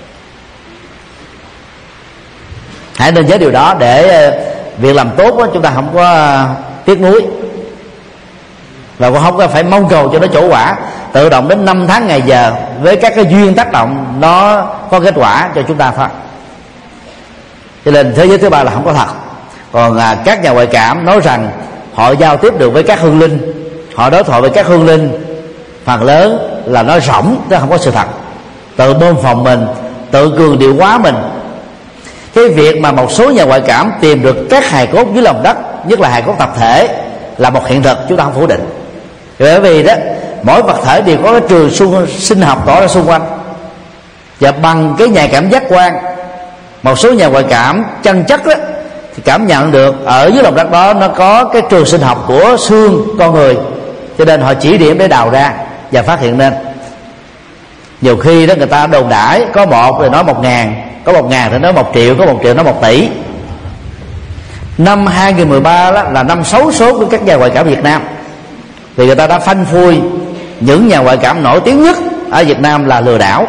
Hãy nên nhớ điều đó để việc làm tốt đó, chúng ta không có tiếc nuối và cũng không có phải mong cầu cho nó trổ quả, tự động đến năm tháng ngày giờ với các cái duyên tác động nó có kết quả cho chúng ta thôi. Cho nên thế giới thứ ba là không có thật. Còn à, các nhà ngoại cảm nói rằng họ giao tiếp được với các hương linh, họ đối thoại với các hương linh, phần lớn là nói rỗng, chứ không có sự thật, tự bơm phòng mình, tự cường điệu hóa mình. Cái việc mà một số nhà ngoại cảm tìm được các hài cốt dưới lòng đất, nhất là hài cốt tập thể, là một hiện thực chúng ta không phủ định. Bởi vì đó mỗi vật thể đều có cái trường xung, sinh học tỏ ra xung quanh, và bằng cái nhạy cảm giác quan, một số nhà ngoại cảm chân chất đó thì cảm nhận được ở dưới lòng đất đó nó có cái trường sinh học của xương con người, cho nên họ chỉ điểm để đào ra và phát hiện lên. Nhiều khi đó người ta đồn đãi có một thì nói một ngàn, có một ngàn thì nói một triệu, có một triệu nói một tỷ. Năm hai không một ba đó là năm xấu số của các nhà ngoại cảm Việt Nam, vì người ta đã phanh phui những nhà ngoại cảm nổi tiếng nhất ở Việt Nam là lừa đảo.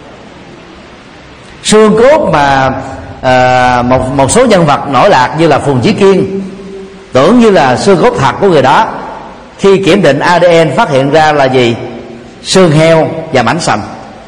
Xương cốt mà à, một một số nhân vật nổi lạc như là Phùng Chí Kiên tưởng như là xương cốt thật của người đó, khi kiểm định a đê en phát hiện ra là gì? Xương heo và mảnh sành.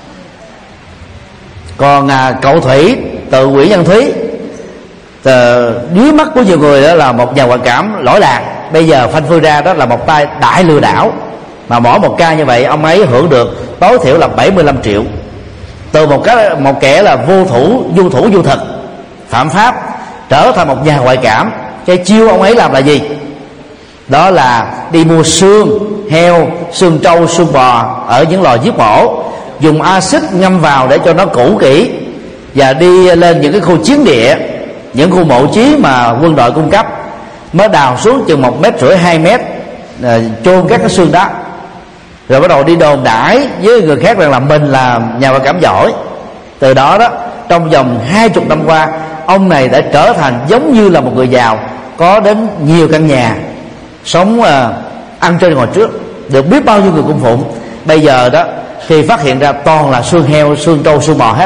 Còn à, cậu Thủy từ Nguyễn Văn Thúy từ dưới mắt của nhiều người đó là một nhà ngoại cảm lỗi lạc, bây giờ phanh phui ra đó là một tay đại lừa đảo, mà mỗi một ca như vậy ông ấy hưởng được tối thiểu là bảy mươi lăm triệu từ một cái một kẻ là vô thủ du thủ du thực phạm pháp trở thành một nhà ngoại cảm. Cái chiêu ông ấy làm là gì? Đó là đi mua xương heo, xương trâu, xương bò ở những lò giết mổ, dùng axit ngâm vào để cho nó cũ kỹ, và đi lên những cái khu chiến địa, những khu mộ chí mà quân đội cung cấp, mới đào xuống chừng một mét rưỡi hai mét, chôn các cái xương đó, rồi bắt đầu đi đồn đãi với người khác rằng là mình là nhà ngoại cảm giỏi. Từ đó đó trong vòng hai chục năm qua, ông này đã trở thành giống như là một người giàu, có đến nhiều căn nhà, sống uh, ăn trên ngồi trước, được biết bao nhiêu người cung phụng. Bây giờ đó khi phát hiện ra toàn là xương heo, xương trâu, xương bò hết.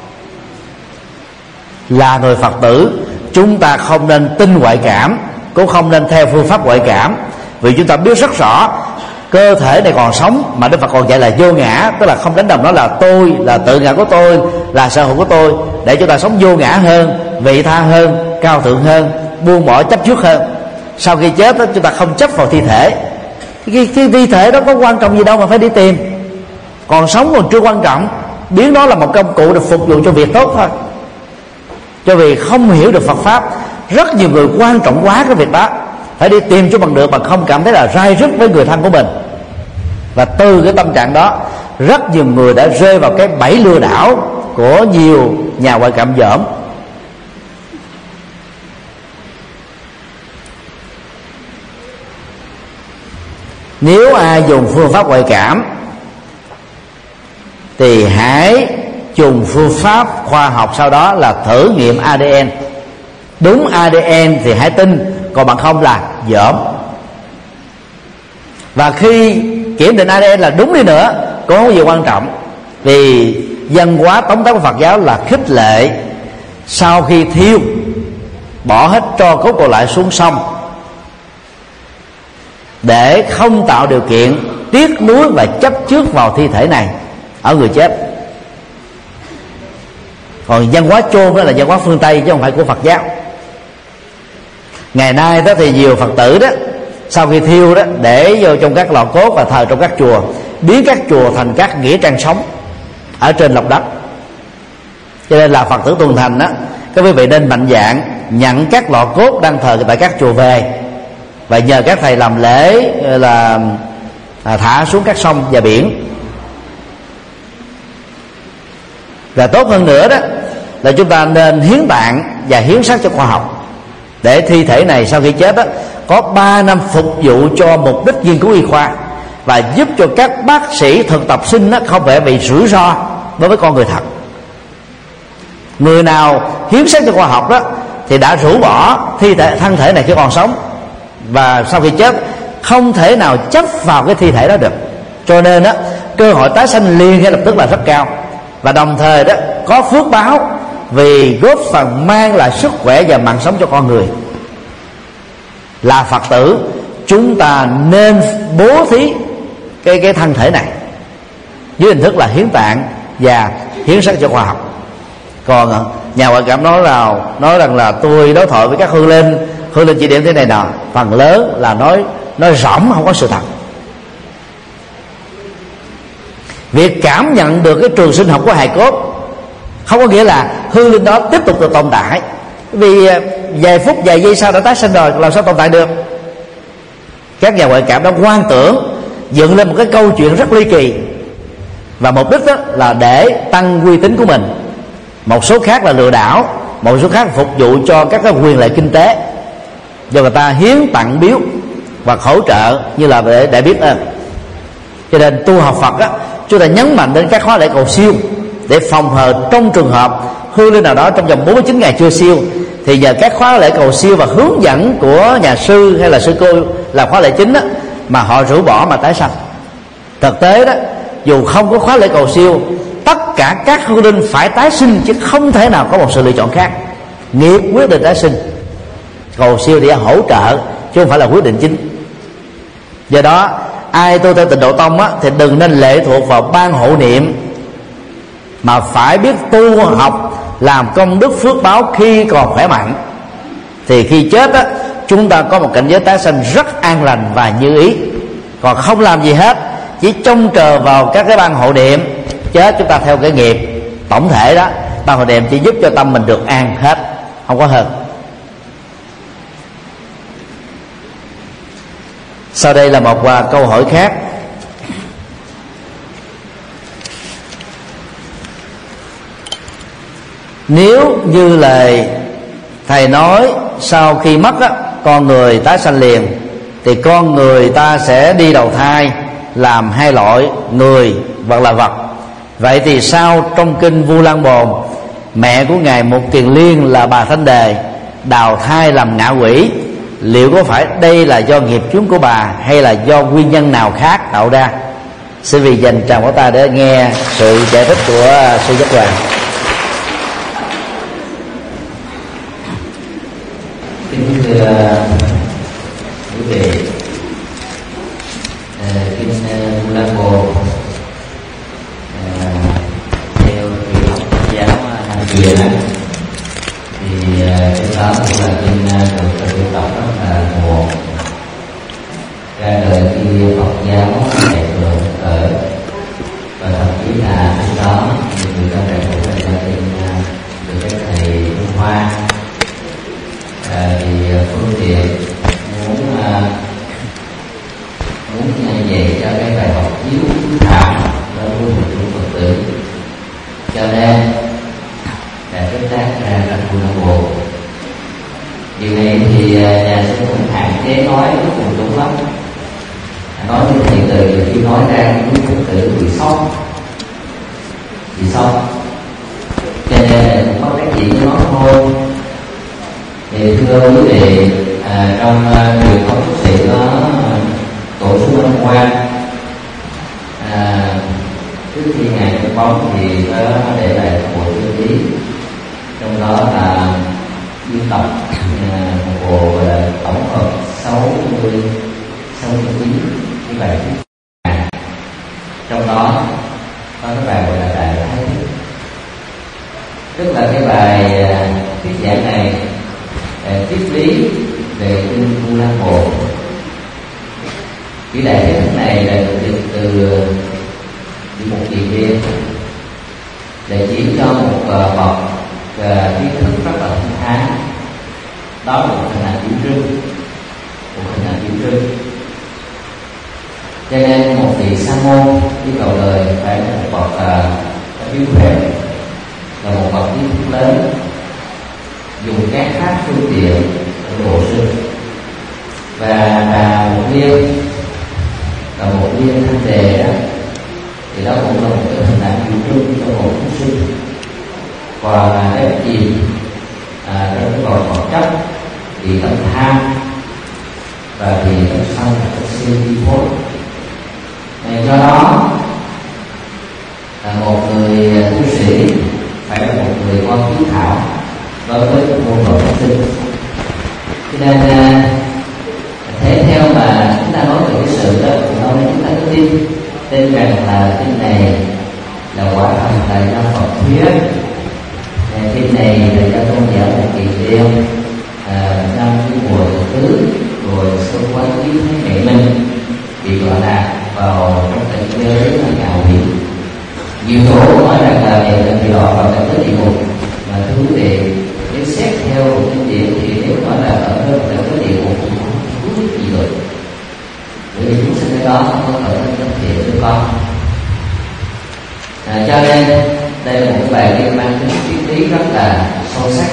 Là người Phật tử, chúng ta không nên tin ngoại cảm, cũng không nên theo phương pháp ngoại cảm, vì chúng ta biết rất rõ cơ thể này còn sống, mà Đức Phật còn dạy là vô ngã, tức là không đánh đồng nó là tôi, là tự ngã của tôi, là sở hữu của tôi, để chúng ta sống vô ngã hơn, vị tha hơn, cao thượng hơn, buông bỏ chấp trước hơn. Sau khi chết đó, chúng ta không chấp vào thi thể. Cái, cái thi thể đó có quan trọng gì đâu mà phải đi tìm, còn sống còn chưa quan trọng, biến đó là một công cụ để phục vụ cho việc tốt thôi. Cho vì không hiểu được Phật pháp, rất nhiều người quan trọng quá cái việc đó, phải đi tìm cho bằng được mà không cảm thấy là rai rứt với người thân của mình. Và từ cái tâm trạng đó, rất nhiều người đã rơi vào cái bẫy lừa đảo của nhiều nhà ngoại cảm dởm. Nếu ai dùng phương pháp ngoại cảm thì hãy dùng phương pháp khoa học sau đó là thử nghiệm a đê en. Đúng a đê en thì hãy tin, còn bằng không là dởm. Và khi kiểm định a đê en là đúng đi nữa cũng không có gì quan trọng, vì văn hóa tống tác của Phật giáo là khích lệ sau khi thiêu bỏ hết tro cốt còn lại xuống sông, để không tạo điều kiện tiếc nuối và chấp trước vào thi thể này ở người chết. Còn văn hóa chôn đó là văn hóa phương Tây chứ không phải của Phật giáo. Ngày nay đó thì nhiều Phật tử đó sau khi thiêu đó để vô trong các lò cốt và thờ trong các chùa, biến các chùa thành các nghĩa trang sống ở trên lòng đất. Cho nên là Phật tử tuần thành đó, các quý vị nên mạnh dạn nhận các lò cốt đang thờ tại các chùa về, và nhờ các thầy làm lễ là thả xuống các sông và biển. Và tốt hơn nữa đó là chúng ta nên hiến tạng và hiến xác cho khoa học, để thi thể này sau khi chết đó có ba năm phục vụ cho mục đích nghiên cứu y khoa, và giúp cho các bác sĩ thực tập sinh đó không phải bị rủi ro đối với con người thật. Người nào hiến xác cho khoa học đó thì đã rũ bỏ thi thể thân thể này khi còn sống, và sau khi chết không thể nào chấp vào cái thi thể đó được. Cho nên đó, cơ hội tái sanh liền ngay lập tức là rất cao, và đồng thời đó có phước báo vì góp phần mang lại sức khỏe và mạng sống cho con người. Là Phật tử, chúng ta nên bố thí cái cái thân thể này dưới hình thức là hiến tạng và hiến xác cho khoa học. Còn nhà ngoại cảm nói là nói rằng là tôi đối thoại với các hương linh, hương linh chỉ điểm thế này nọ, phần lớn là nói nói rỗng, không có sự thật. Việc cảm nhận được cái trường sinh học của hài cốt không có nghĩa là hương linh đó tiếp tục được tồn tại, vì vài phút vài giây sau đã tái sinh rồi, làm sao tồn tại được. Các nhà ngoại cảm đã quan tưởng dựng lên một cái câu chuyện rất ly kỳ, và mục đích đó là để tăng uy tín của mình. Một số khác là lừa đảo, một số khác là phục vụ cho các cái quyền lợi kinh tế, do người ta hiến tặng biếu và hỗ trợ như là để, để biết ơn. Cho nên tu học Phật á, chúng ta nhấn mạnh đến các khóa lễ cầu siêu để phòng hờ trong trường hợp hương linh nào đó trong vòng bốn mươi chín ngày chưa siêu, thì nhờ các khóa lễ cầu siêu và hướng dẫn của nhà sư hay là sư cô là khóa lễ chính đó, mà họ rũ bỏ mà tái sanh. Thực tế đó, dù không có khóa lễ cầu siêu, tất cả các hương linh phải tái sinh, chứ không thể nào có một sự lựa chọn khác. Nghiệp quyết định tái sinh, cầu siêu để hỗ trợ chứ không phải là quyết định chính. Do đó ai tu theo Tịnh Độ Tông á, thì đừng nên lệ thuộc vào ban hộ niệm, mà phải biết tu học làm công đức phước báo khi còn khỏe mạnh. Thì khi chết á, chúng ta có một cảnh giới tái sanh rất an lành và như ý. Còn không làm gì hết, chỉ trông chờ vào các cái ban hộ niệm, chết chúng ta theo cái nghiệp tổng thể đó. Ban hộ niệm chỉ giúp cho tâm mình được an hết, không có hơn. Sau đây là một uh, câu hỏi khác. Nếu như lời thầy nói sau khi mất á, con người tái sanh liền, thì con người ta sẽ đi đầu thai làm hai loại người hoặc là vật. Vậy thì sao trong kinh Vu Lan Bồn, mẹ của ngài Mục Kiền Liên là bà Thanh Đề đào thai làm ngạ quỷ, liệu có phải đây là do nghiệp chướng của bà hay là do nguyên nhân nào khác tạo ra? Xin vì dành tràng pháo tay để nghe sự giải thích của sư Giác Hoàng. Kính thưa quý vị, kinh Vu Lan Bồn theo truyền thống Phật giáo Nam truyền thì cái đó cũng là kinh được sự tu tập rất là muộn, ra đời khi Phật giáo ngày thường khởi, và thậm chí là cái đó người ta đại cũng là do kinh được cái thầy Trung Hoa. À, thì phương tiện muốn uh, muốn dạy cho cái bài học chiếu thảm đối với một số Phật tử, cho nên là cái tác ra là Vu Lan Bồn. Điều này thì nhà sư cũng hạn chế nói với quần chúng lắm, nói như thầy từ khi nói ra những Phật tử bị sốc, bị sốc, cho nên là cũng có cái gì với nó thôi. Thì thưa quý vị, à, trong truyền thống Phật sự có tổ sư Văn Quang, à, trước khi ngài nhập bóng thì có để lại một bộ thư ký, trong đó là biên tập một bộ là tổng hợp sáu mươi sáu mươi chín cái bài thuyết. Trong đó có cái bài gọi là Đại Thái Thuyết, tức là cái bài thuyết giảng này triết lý về kinh Vu Lan Bồn. Cái đại thuyết này là được dịch từ một kỳ viên để chỉ cho một bậc kiến thức rất là thông thái. Đó là một hình ảnh biểu trưng, một hình ảnh biểu trưng. Cho nên một vị sa môn yêu cầu đời phải là một bậc uh, yếu huệ, là một bậc trí thức lớn, dùng các pháp phương tiện để bổ sinh. Và bà một viên là một viên thanh đề đó, thì đó cũng là một cái hình ảnh biểu trưng cho một chúng sinh. Còn là cái gì à, trong cái vòng vật chất thì tâm tham và thì tâm sân và tâm si chi phối. Do đó là một người tu sĩ phải là một người con hiếu thảo đối với môn đồ chúng sinh. Cho nên thế theo mà chúng ta nói về cái sự đó, nói chúng ta có tin tin rằng là kinh này là quả thật là do Phật thuyết, kinh này là do tôn giả một kỳ đêm năm cái mùa tứ rồi xung quanh với thế hệ mình bị gọi là vào trong cảnh giới là ngạo hiểm. Nhiều tổ nói rằng là này là bị đọa vào cảnh giới địa ngục, mà thưa quý vị, nếu xét theo kinh điển thì nếu nói là ở trong cảnh giới địa ngục thì không có biết gì rồi, bởi vì chúng sinh ở đó không có khởi tâm thiện với con. À, cho nên đây là một cái bài kinh mang tính triết lý rất là sâu sắc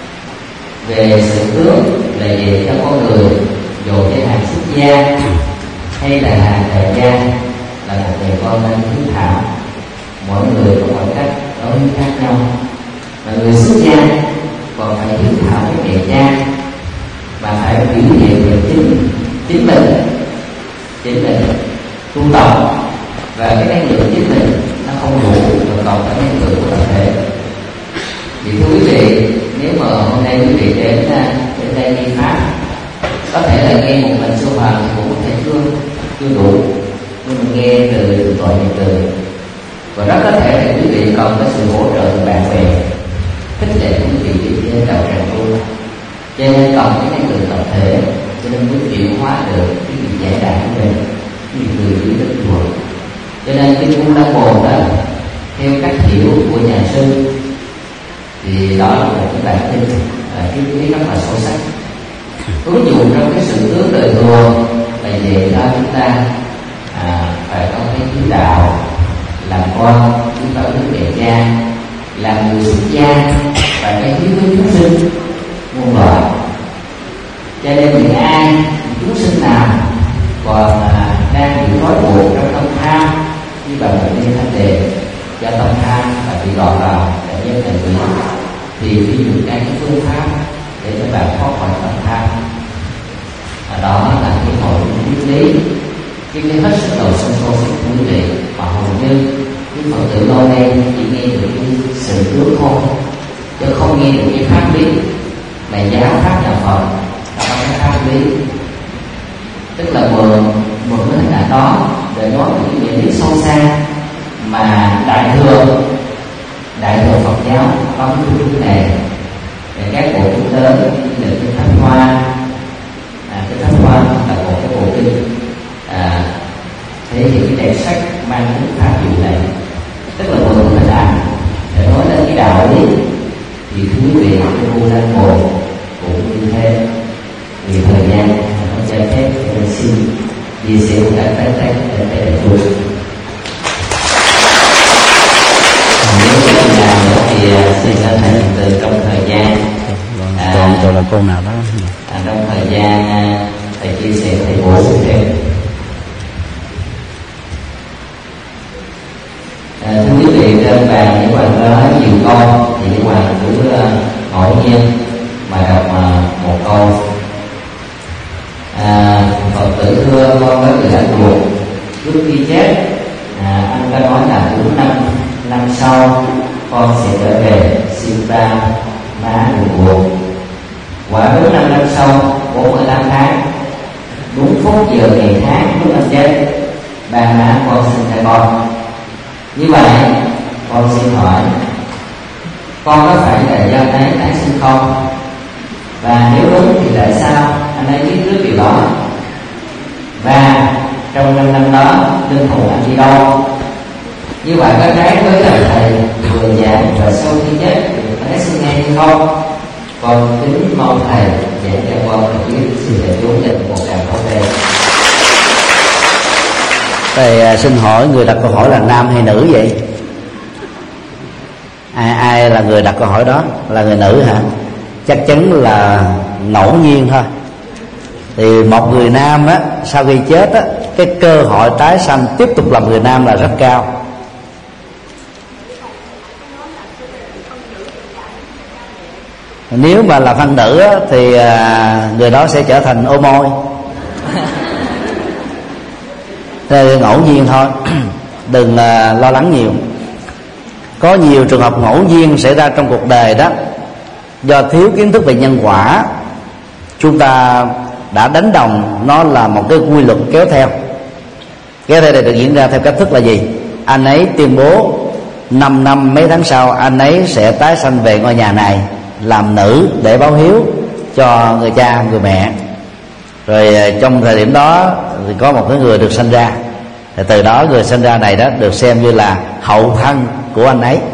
về sự tướng là về cho con người, dù cho hàng xuất gia hay là hàng tại gia, là một người con nên hiếu thảo. Mỗi người có mọi cách đối với khác nhau, mà người xuất gia còn phải hiếu thảo với nghề gia, mà phải biểu hiện về chính chính mình, chính mình tu tập, và cái năng lượng chính mình nó không đủ, rồi còn cái năng lượng của tập thể. Thì thưa quý vị, nếu mà hôm nay quý vị đến đến đây nghe pháp, có thể là nghe một mình siêu phàm cũng có thể chưa chưa đủ, nhưng mà nghe từ tội nghiệp từ, và rất có thể là quý vị cần có sự hỗ trợ từ bạn bè khích lệ quý vị đi trên đạo tràng tu. Cho nên cần cái năng lượng tập thể, cho nên mới chuyển hóa được cái việc giải đáp của mình, những người dưới đất chùa. Cho nên cái Kinh Lăng Bồn đó, theo cách hiểu của nhà sư, thì đó là một cái bản kinh triết lý rất là sâu sắc. Ứng dụng trong cái sự tướng đời thường là về đó chúng ta à, phải có cái hiếu đạo, làm con chúng ta hướng về cha, làm người xuất gia và cái hiếu với chúng sinh muôn loài. Cho nên những ai chúng sinh nào còn à, đang bị trói buộc trong tâm tham, như bà bệnh nhân thanh đề do tâm tham và bị đọa vào cảnh giới thành quỷ, thì khi dùng các cái phương pháp để cho bạn thoát khỏi tâm tham. À, đó là cái nội dung triết lý, triết lý hết sức đầu sâu sâu sắc quý vị, mà hầu như những Phật tử lâu nay chỉ nghe được cái sự tướng thôi, chứ không nghe được cái pháp lý. Mà giáo pháp nhà Phật là cái pháp lý, tức là mượn một cái hình ảnh đó để nói về cái nghĩa lý sâu xa mà đại thừa đại thừa Phật giáo có cái phương này. Để các bộ kinh lớn như là kinh Thánh Hoa, à, kinh Thánh Hoa là một cái bộ kinh à, thể hiện cái đẹp sắc mang tính pháp diệu này, tức là một hình ảnh để nói đến cái đạo lý. Thì quý vị cái Kinh Lăng Bồn cũng như thế. Vì thời gian không cho phép, tôi xin chia sẻ một cách tách tách để để đại chúng. Nếu có gì nào nữa thì xin lên thầy từ trong thời gian. À, còn tôi là cô nào đó. À, trong thời gian thầy chia sẻ, thầy bổ sung thêm. À, thưa quý vị, trên bàn những bạn có nhiều câu thì những bạn cứ ngẫu nhiên mà đọc một câu. À, Phật tử thưa con có người anh ruột, trước khi chết à, anh có nói là bốn năm năm sau con sẽ trở về siêu ta má đường buồn. Quả đúng năm năm sau, bốn mươi lăm tháng, đúng phút giờ ngày tháng lúc anh chết, ba má con sinh ra con. Như vậy con xin hỏi, con có phải là do tái tái sinh không? Và nếu đúng thì tại sao anh ấy biết trước điều đó? Và trong năm năm đó linh hồn anh đi đâu? Như vậy có trái với lời thầy vừa giảng và sau khi chết được tái sinh ngay hay không? Con kính mong thầy giảng cho con được biết sự đại chúng dành một tràng pháo tay. Thầy xin hỏi người đặt câu hỏi là nam hay nữ vậy? Ai, ai là người đặt câu hỏi đó? Là người nữ hả? Chắc chắn là ngẫu nhiên thôi. Thì một người nam á, sau khi chết á, cái cơ hội tái sanh tiếp tục làm người nam là rất cao. Nếu mà là thân nữ á, thì à, người đó sẽ trở thành ô môi. Thế là ngẫu nhiên thôi. Đừng à, lo lắng nhiều. Có nhiều trường hợp ngẫu nhiên xảy ra trong cuộc đời đó, do thiếu kiến thức về nhân quả, chúng ta đã đánh đồng nó là một cái quy luật kéo theo. Kéo theo này được diễn ra theo cách thức là gì? Anh ấy tuyên bố năm năm mấy tháng sau anh ấy sẽ tái sanh về ngôi nhà này làm nữ để báo hiếu cho người cha người mẹ. Rồi trong thời điểm đó thì có một cái người được sinh ra, thì từ đó người sinh ra này đó được xem như là hậu thân của anh ấy.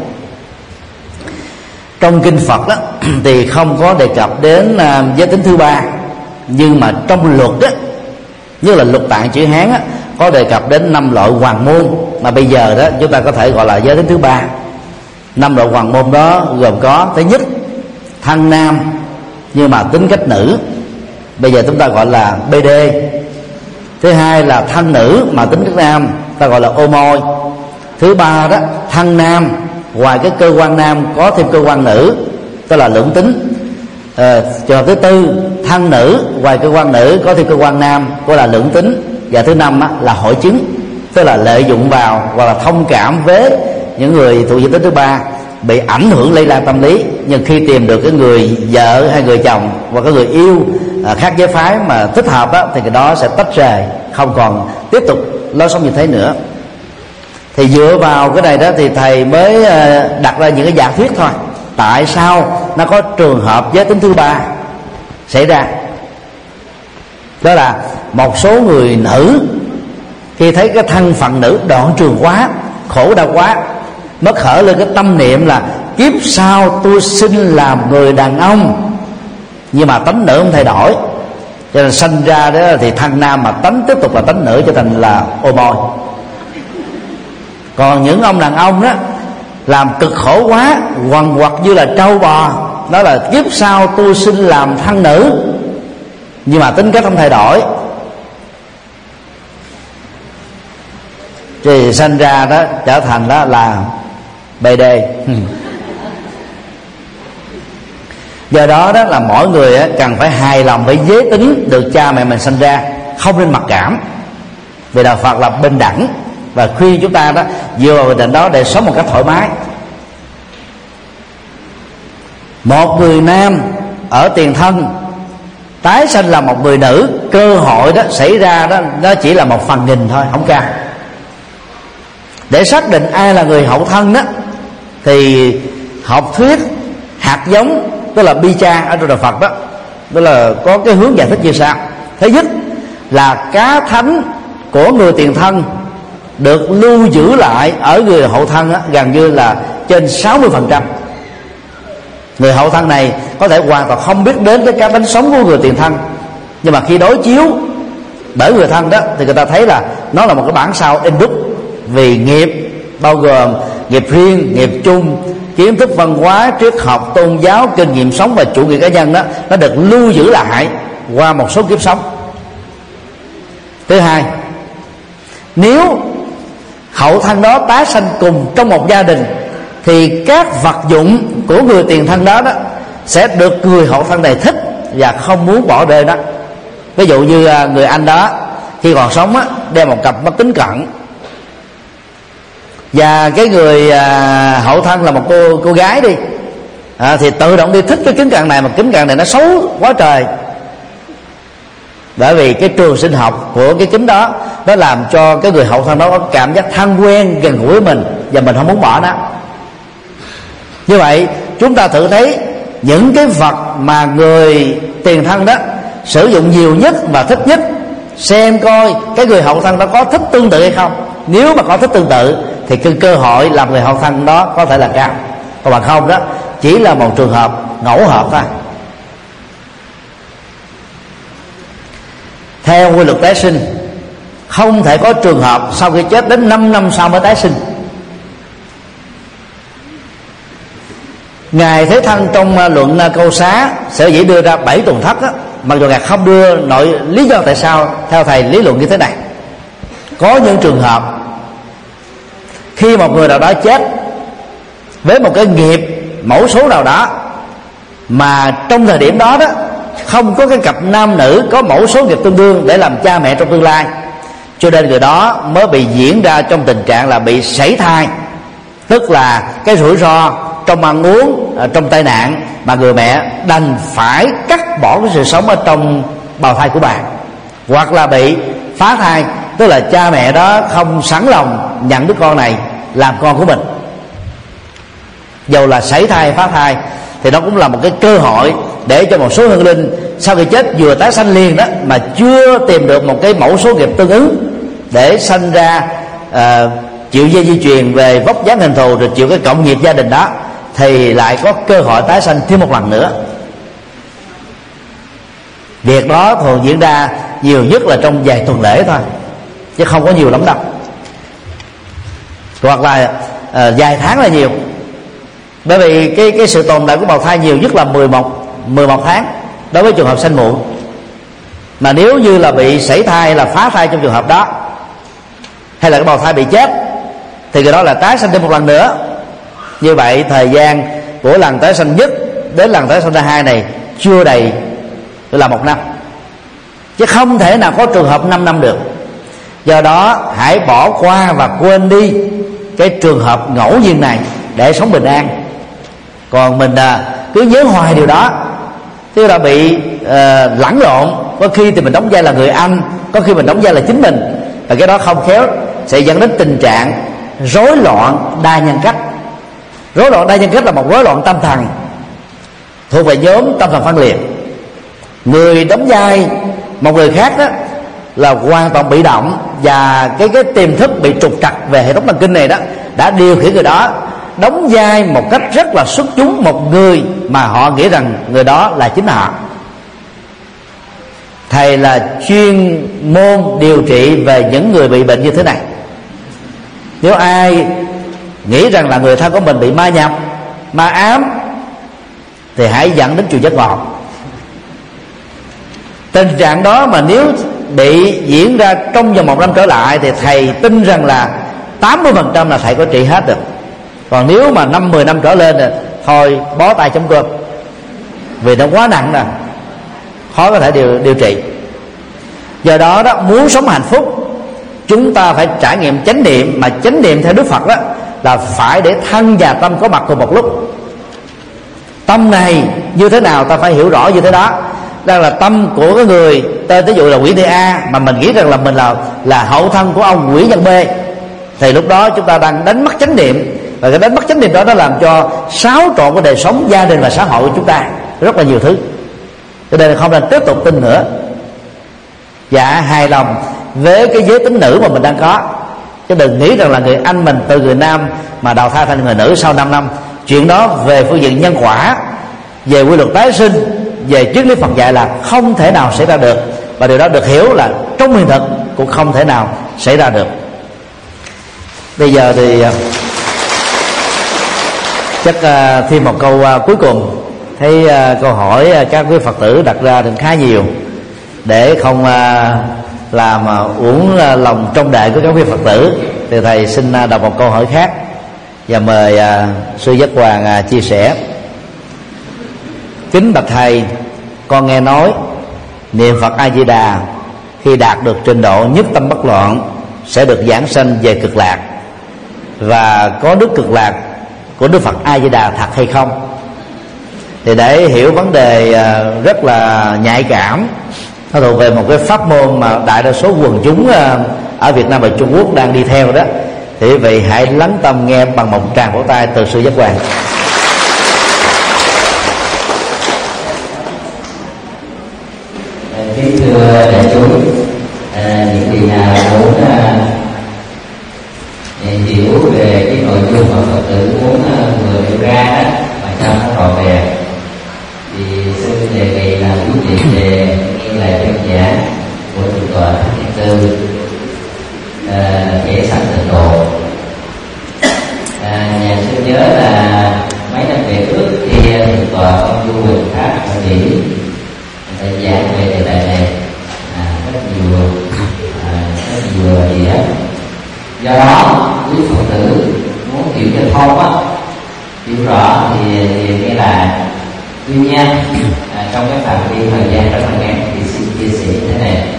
Trong kinh Phật đó thì không có đề cập đến uh, giới tính thứ ba, nhưng mà trong luật đó, như là Lục Tạng chữ Hán á, có đề cập đến năm loại hoàng môn mà bây giờ đó chúng ta có thể gọi là giới tính thứ ba. Năm loại hoàng môn đó gồm có: thứ nhất, thân nam nhưng mà tính cách nữ, bây giờ chúng ta gọi là bê đê. Thứ hai là thân nữ mà tính cách nam, ta gọi là ô môi. Thứ ba đó, thân nam ngoài cái cơ quan nam có thêm cơ quan nữ, tức là lưỡng tính. À, trường hợp thứ tư, thân nữ ngoài cơ quan nữ có thêm cơ quan nam, gọi là lưỡng tính. Và thứ năm á, là hội chứng, tức là lợi dụng vào hoặc là thông cảm với những người thuộc giới tính thứ ba, bị ảnh hưởng lây lan tâm lý, nhưng khi tìm được cái người vợ hay người chồng hoặc cái người yêu à, khác giới phái mà thích hợp đó, thì cái đó sẽ tách rời, không còn tiếp tục lối sống như thế nữa. Thì dựa vào cái này đó thì thầy mới đặt ra những cái giả thuyết thôi. Tại sao nó có trường hợp giới tính thứ ba xảy ra? Đó là một số người nữ khi thấy cái thân phận nữ đoạn trường quá, khổ đau quá, mất khởi lên cái tâm niệm là kiếp sau tôi xin làm người đàn ông, nhưng mà tánh nữ không thay đổi, cho nên sinh ra đó thì thân nam mà tánh tiếp tục là tánh nữ, trở thành là ô môi. Còn những ông đàn ông đó làm cực khổ quá, quằn quật như là trâu bò, đó là kiếp sau tôi xin làm thân nữ, nhưng mà tính cách không thay đổi, thì sinh ra đó trở thành đó là bê đê. Do đó đó là mỗi người cần phải hài lòng với giới tính được cha mẹ mình sinh ra, không nên mặc cảm, vì đạo Phật là bình đẳng và khuyên chúng ta đó dựa vào định đó để sống một cách thoải mái. Một người nam ở tiền thân tái sanh là một người nữ, cơ hội đó xảy ra đó nó chỉ là một phần nghìn thôi, không cao. Để xác định ai là người hậu thân đó thì học thuyết hạt giống, tức là bi cha ở trong đạo Phật đó, tức là có cái hướng giải thích như sau. Thứ nhất là cá thánh của người tiền thân được lưu giữ lại ở người hậu thân đó, gần như là trên sáu mươi phần trăm. Người hậu thân này có thể hoàn toàn không biết đến cái cá thánh sống của người tiền thân, nhưng mà khi đối chiếu bởi người thân đó thì người ta thấy là nó là một cái bản sao in đúc, vì nghiệp bao gồm nghiệp riêng, nghiệp chung, kiến thức văn hóa, triết học, tôn giáo, kinh nghiệm sống và chủ nghĩa cá nhân đó, nó được lưu giữ lại qua một số kiếp sống. Thứ hai, nếu hậu thân đó tái sanh cùng trong một gia đình thì các vật dụng của người tiền thân đó đó sẽ được người hậu thân này thích và không muốn bỏ rơi đó. Ví dụ như người anh đó khi còn sống á, đeo một cặp mắt kính cận, và cái người à, hậu thân là một cô cô gái đi à, thì tự động đi thích cái kính cận này, mà kính cận này nó xấu quá trời, bởi vì cái trường sinh học của cái kính đó nó làm cho cái người hậu thân đó có cảm giác thân quen gần gũi với mình và mình không muốn bỏ nó. Như vậy chúng ta thử thấy những cái vật mà người tiền thân đó sử dụng nhiều nhất và thích nhất, xem coi cái người hậu thân đó có thích tương tự hay không. Nếu mà có thích tương tự thì cái cơ hội làm người hậu thân đó có thể là cao, còn bằng không đó chỉ là một trường hợp ngẫu hợp thôi. Theo quy luật tái sinh, không thể có trường hợp sau khi chết đến năm năm sau mới tái sinh. Ngài Thế Thân trong luận Câu Xá sở dĩ đưa ra bảy tuần thất á, mặc dù Ngài không đưa nội lý do tại sao theo thầy lý luận như thế này. Có những trường hợp khi một người nào đó chết với một cái nghiệp mẫu số nào đó mà trong thời điểm đó đó không có cái cặp nam nữ có mẫu số nghiệp tương đương để làm cha mẹ trong tương lai, cho nên người đó mới bị diễn ra trong tình trạng là bị sảy thai, tức là cái rủi ro trong ăn uống, trong tai nạn mà người mẹ đành phải cắt bỏ cái sự sống ở trong bào thai của bà, hoặc là bị phá thai, tức là cha mẹ đó không sẵn lòng nhận đứa con này làm con của mình. Dầu là sảy thai, phá thai thì nó cũng là một cái cơ hội để cho một số hương linh sau khi chết vừa tái sanh liền đó mà chưa tìm được một cái mẫu số nghiệp tương ứng để sanh ra uh, chịu dây di truyền về vóc dáng hình thù, rồi chịu cái cộng nghiệp gia đình đó, thì lại có cơ hội tái sanh thêm một lần nữa. Việc đó thường diễn ra nhiều nhất là trong vài tuần lễ thôi, chứ không có nhiều lắm đâu, hoặc là uh, vài tháng là nhiều. Bởi vì cái cái sự tồn tại của bào thai nhiều nhất là mười một tháng đối với trường hợp sanh muộn. Mà nếu như là bị sảy thai, là phá thai trong trường hợp đó, hay là cái bào thai bị chết, thì cái đó là tái sanh thêm một lần nữa. Như vậy thời gian của lần tái sanh nhất đến lần tái sanh thứ hai này chưa đầy là một năm, chứ không thể nào có trường hợp năm năm được. Do đó hãy bỏ qua và quên đi cái trường hợp ngẫu nhiên này để sống bình an. Còn mình à, cứ nhớ hoài điều đó, tức là bị uh, lẫn lộn. Có khi thì mình đóng vai là người anh, có khi mình đóng vai là chính mình, và cái đó không khéo sẽ dẫn đến tình trạng rối loạn đa nhân cách. Rối loạn đa nhân cách là một rối loạn tâm thần thuộc về nhóm tâm thần phân liệt. Người đóng vai một người khác đó là hoàn toàn bị động, và cái cái tiềm thức bị trục trặc về hệ thống thần kinh này đó đã điều khiển người đó đóng vai một cách rất là xuất chúng một người mà họ nghĩ rằng người đó là chính họ. Thầy là chuyên môn điều trị về những người bị bệnh như thế này. Nếu ai nghĩ rằng là người thân của mình bị ma nhập, ma ám, thì hãy dẫn đến chùa Giác Ngọt. Tình trạng đó mà nếu bị diễn ra trong vòng một năm trở lại thì thầy tin rằng là tám mươi phần trăm là thầy có trị hết được. Còn nếu mà năm mười năm trở lên thì thôi bó tay chấm cơm, vì nó quá nặng rồi, khó có thể điều, điều trị. Do đó đó, muốn sống hạnh phúc chúng ta phải trải nghiệm chánh niệm. Mà chánh niệm theo Đức Phật đó là phải để thân và tâm có mặt cùng một lúc. Tâm này như thế nào ta phải hiểu rõ như thế đó. Đang là tâm của cái người tên ví dụ là Nguyễn Thị A, mà mình nghĩ rằng là mình là là hậu thân của ông Nguyễn Văn B, thì lúc đó chúng ta đang đánh mất chánh niệm. Và cái đánh mất chánh niệm đó nó làm cho xáo trộn cái đời sống gia đình và xã hội của chúng ta rất là nhiều thứ. Cho nên không nên tiếp tục tin nữa, và hài lòng với cái giới tính nữ mà mình đang có, chứ đừng nghĩ rằng là người anh mình từ người nam mà đào thai thành người nữ sau năm năm. Chuyện đó về phương diện nhân quả, về quy luật tái sinh, về triết lý Phật dạy là không thể nào xảy ra được, và điều đó được hiểu là trong hiện thực cũng không thể nào xảy ra được. Bây giờ thì chắc uh, thêm một câu uh, cuối cùng. Thấy uh, câu hỏi uh, các quý Phật tử đặt ra được khá nhiều, để không uh, làm uh, uổng uh, lòng trông đợi của các quý Phật tử, thì thầy xin uh, đọc một câu hỏi khác và mời uh, sư Giác Hoàng uh, chia sẻ. Kính bạch thầy, con nghe nói niệm Phật A Di Đà khi đạt được trình độ nhất tâm bất loạn sẽ được giảng sanh về cực lạc, và có đức cực lạc của Đức Phật A Di Đà thật hay không? Thì để hiểu vấn đề rất là nhạy cảm, nó thuộc về một cái pháp môn mà đại đa số quần chúng ở Việt Nam và Trung Quốc đang đi theo đó, thì quý vị hãy lắng tâm nghe bằng một tràng vỗ tay từ sư Giác Hoàng. Kính thưa đại chúng, à, những vị nào muốn à, hiểu về cái nội dung mà Phật tử muốn à, vừa nêu ra đó mà cho nó trọn vẹn, thì sư đề nghị là quý vị về nghe lại thuyết giảng của Thượng tọa Thích Nhật Tư, Kẻ Sanh Tịnh Độ. À, nhà sư nhớ là mấy năm về trước Do đó quý Phật tử muốn hiểu cho thông á, hiểu rõ thì, thì nghe là tuy nhiên à, trong cái phạm vi thời gian rất là ngắn thì xin chia sẻ như thế này.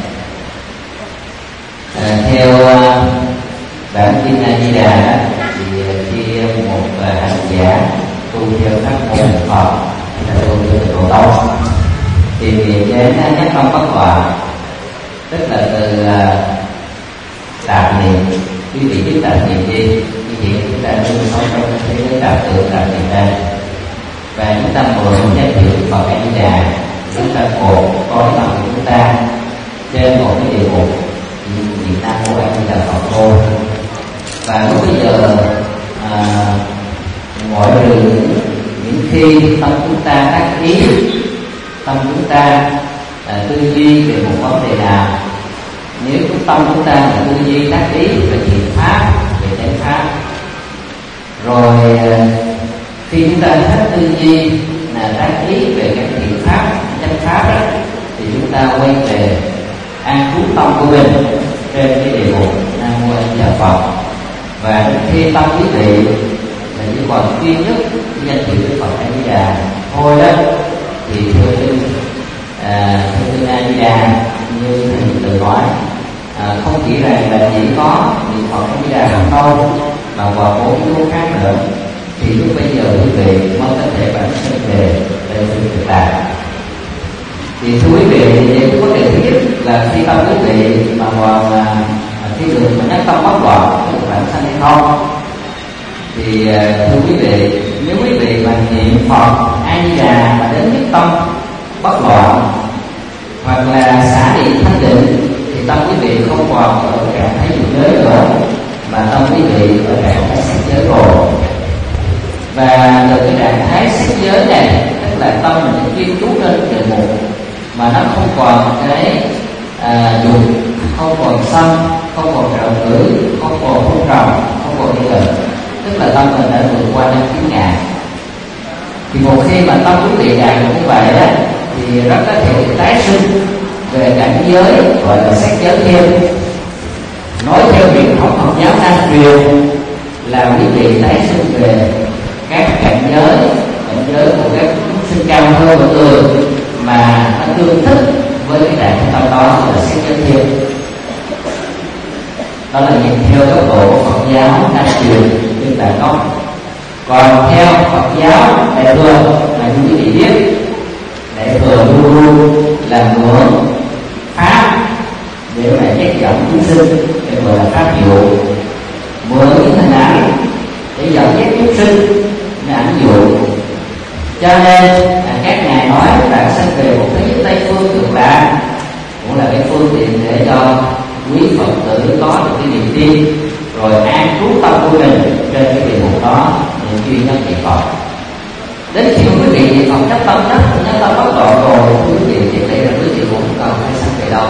À, theo uh, bản kinh A Di Đà thì khi một uh, hành giả tu theo pháp môn Phật hay là tu theo Độ Tông thì niệm đến nhất tâm bất loạn, tức là từ uh, tạm niệm. Quý vị biết tạm niệm gì? Như vậy chúng ta luôn sống trong thế giới tạm tưởng tạm niệm đây, và chúng ta mượn danh hiệu Phật A Di Đà, chúng ta cột có lòng của chúng ta trên một cái địa mục Việt Nam của A Di Đà Phật thôi. Và lúc bây giờ à, mọi người những khi tâm chúng ta tác ý, tâm chúng ta à, tư duy về một vấn đề nào, nếu tâm chúng ta là tư duy tác ý về thiện pháp, về chánh pháp, rồi khi chúng ta hết tư duy là tác ý về các thiện pháp, chánh pháp đó, thì chúng ta quay về an trú tâm của mình trên cái địa mục Nam Mô A Di Đà Phật. Và đến khi tâm quý vị là chỉ còn duy nhất danh hiệu Đức Phật A Di Đà thôi đó, thì thưa sư à, thưa sư A Di Đà như thầy tự nói, à, không chỉ rằng là chỉ có niệm Phật A Di Đà không đâu, mà còn bốn yếu tố khác nữa, thì lúc bây giờ quý vị mới có thể bản thân về để sự thực tại. Thì thưa quý vị, những vấn đề thứ nhất là khi tâm quý vị mà còn à, khi được mà nhắc tâm bất loạn được bản thân hay không, thì thưa quý vị, nếu quý vị mà niệm Phật A Di Đà mà đến nhất tâm bất loạn hoặc là xả niệm thanh định, thì tâm quý vị không còn ở trạng thái dục giới nữa, mà tâm quý vị ở trạng thái sắc giới rồi. Và từ cái trạng thái sắc giới này, tức là tâm mình chuyên chú lên cái địa mục mà nó không còn cái à, dục, không còn sân, không còn trạo cử, không còn hôn trầm, không còn đi gần, tức là tâm mình đã vượt qua năm kiến ngã. Thì một khi mà tâm quý vị đạt được như vậy đó, thì rất có thể tái sinh về cảnh giới gọi là sắc giới thêm. Nói theo truyền thống Phật giáo Nam truyền là quý vị tái sinh về các cảnh giới, cảnh giới của các chúng sinh cao hơn của người mà nó tương thích với cái trạng tâm đó là sắc giới thêm. Đó là nhìn theo góc độ Phật giáo Nam truyền như là có. Còn theo Phật giáo Đại thừa là như quý vị biết, Đại thừa luôn luôn là mượn pháp để mà nhắc dẫn chúng sinh, để gọi là pháp hiệu, mượn những hình ảnh để dẫn dắt chúng sinh là ảnh dụ. Cho nên là các ngài nói bạn sanh về một thế giới Tây phương cực lạc cũng là cái phương tiện để cho quý Phật tử có được cái niềm tin, rồi an trú tâm của mình trên cái địa mục đó để chuyên nhất niệm Phật. Đến khi quý vị niệm Phật nhất tâm nhất nhất tâm bất độ rồi, quý vị chỉ để là quý vị cũng không cần phải sanh về đâu.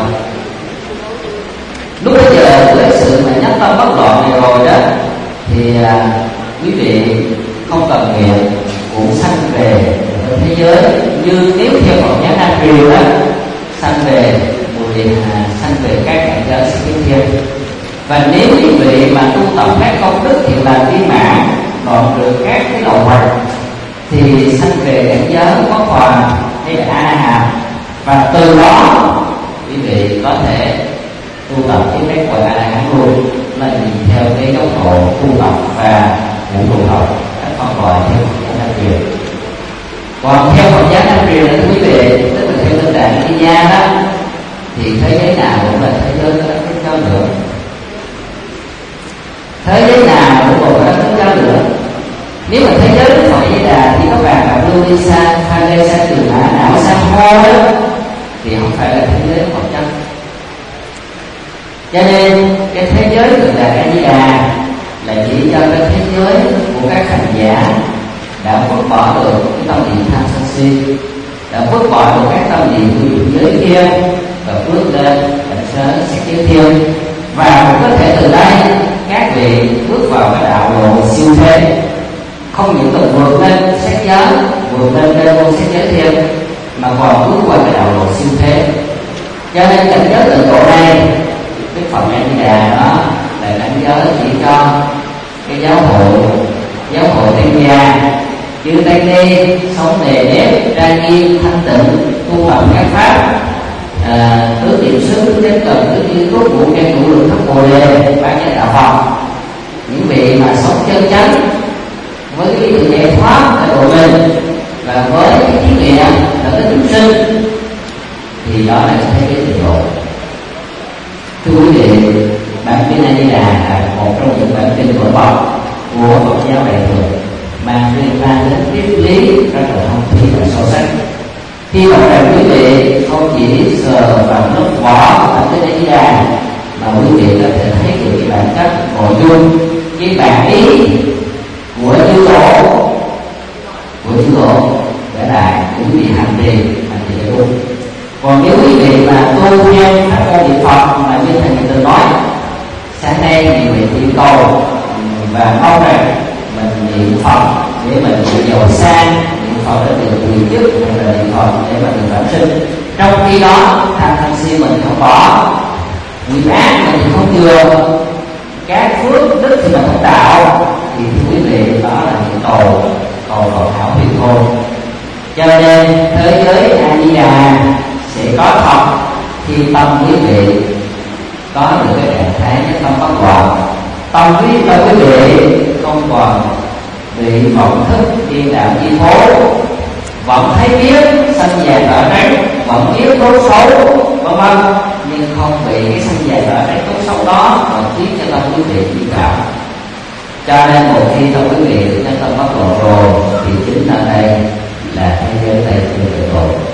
Lúc bây giờ với sự mà nhất tâm bất loạn này rồi đó, thì à, quý vị không cần niệm cũng sanh về thế giới như nếu theo Phật giáo Nam truyền đó, sanh về mùi điện hà, sanh về các cảnh giới sự kiến thiên. Và nếu quý vị mà tu tập các công đức thiện lành viên mãn, đoạn được các cái lậu hoặc, thì sanh về cảnh giới bất hoàn hay là a la hán, và từ đó quý vị có thể tu tập cái cách gọi a la hán luôn, là nhìn theo cái góc độ tu tập và ngũ độ học các con gọi theo Phật giáo Nam truyền. Còn theo Phật giáo Nam truyền là quý vị, tức là theo tinh tạng Di Gia đó, thì thế giới nào cũng là thế giới có đất nước cao nữa, thế giới nào cũng có đất nước cao nữa. Nếu mà thế giới Đức Phật Di Đà thì các bạn là lưu đi xa, pha lê xa, trường mã não xa ho đó, thì không phải là thế giới Phật chất. Cho nên cái thế giới cực lạc A Di Đà là chỉ cho cái thế giới của các hành giả đã vứt bỏ được cái tâm niệm tham sân si, đã vứt bỏ được các tâm niệm của dục giới kia và bước lên cảnh giới sắc giới thiên. Và cũng có thể từ đây các vị bước vào cái đạo lộ siêu thế, không những là vượt lên sắc giới, vượt lên cái môn sắc giới thiên, mà còn bước qua cái đạo lộ siêu thế. Cho nên cảnh giới tận độ này Đức Phật A Di Đà đó là và cảnh giới chỉ cho cái giáo hội giáo hội Tây Gia chư Tăng Ni sống nề nếp trang nghiêm thanh tịnh tu học các pháp à, tứ niệm xứ chánh cần tứ niệm cốt vụ căn tụ lực thất bồ đề bán chánh đạo Phật. Những vị mà sống chân chánh với cái ý tưởng giải thoát tại của mình và với cái trí nguyện là cái chúng sinh thì đó là thấy cái trình độ. Thưa quý vị, bản kinh A Di Đà là một trong những bản kinh nổi bật của Phật giáo Đại thừa, mang liên quan đến triết lý rất là thông thủy và sâu sắc. Khi mà rằng quý vị không chỉ sờ vào lớp vỏ của bản kinh A Di Đà mà quý vị có thể thấy được cái bản chất nội dung, cái bản ý của chư tổ của chư tổ để lại quý vị hành trì hành trì để tu. Còn nếu quý vị mà tu theo pháp môn niệm Phật mà như thầy từng nói, sáng nay nhiều vị yêu cầu và mong rằng mình niệm Phật để mình bị giàu sang, niệm Phật để được quyền chức, hay là niệm Phật để mà được vãng sinh. Trong khi đó tham sân si mình không bỏ, nghiệp ác mình thì không chừa, các phước đức thì mình không tạo, thì thưa quý vị đó là những cầu cầu cầu hảo huyền thôi. Cho nên thế giới A Di Đà sẽ có thật khi tâm quý vị có được cái trạng thái nhất tâm bất loạn, tâm quý tâm quý vị không còn bị vọng thức điên đạo chi phối, vẫn thấy biết sanh già đỏ trắng, vẫn biết tốt xấu vân vân, nhưng không bị cái sanh già đỏ trắng tốt xấu đó mà khiến cho tâm quý vị bị cảm. Cho nên một khi tâm quý vị được nhân tâm bất loạn rồi thì chính là đây là thế giới Tây phương tịnh độ.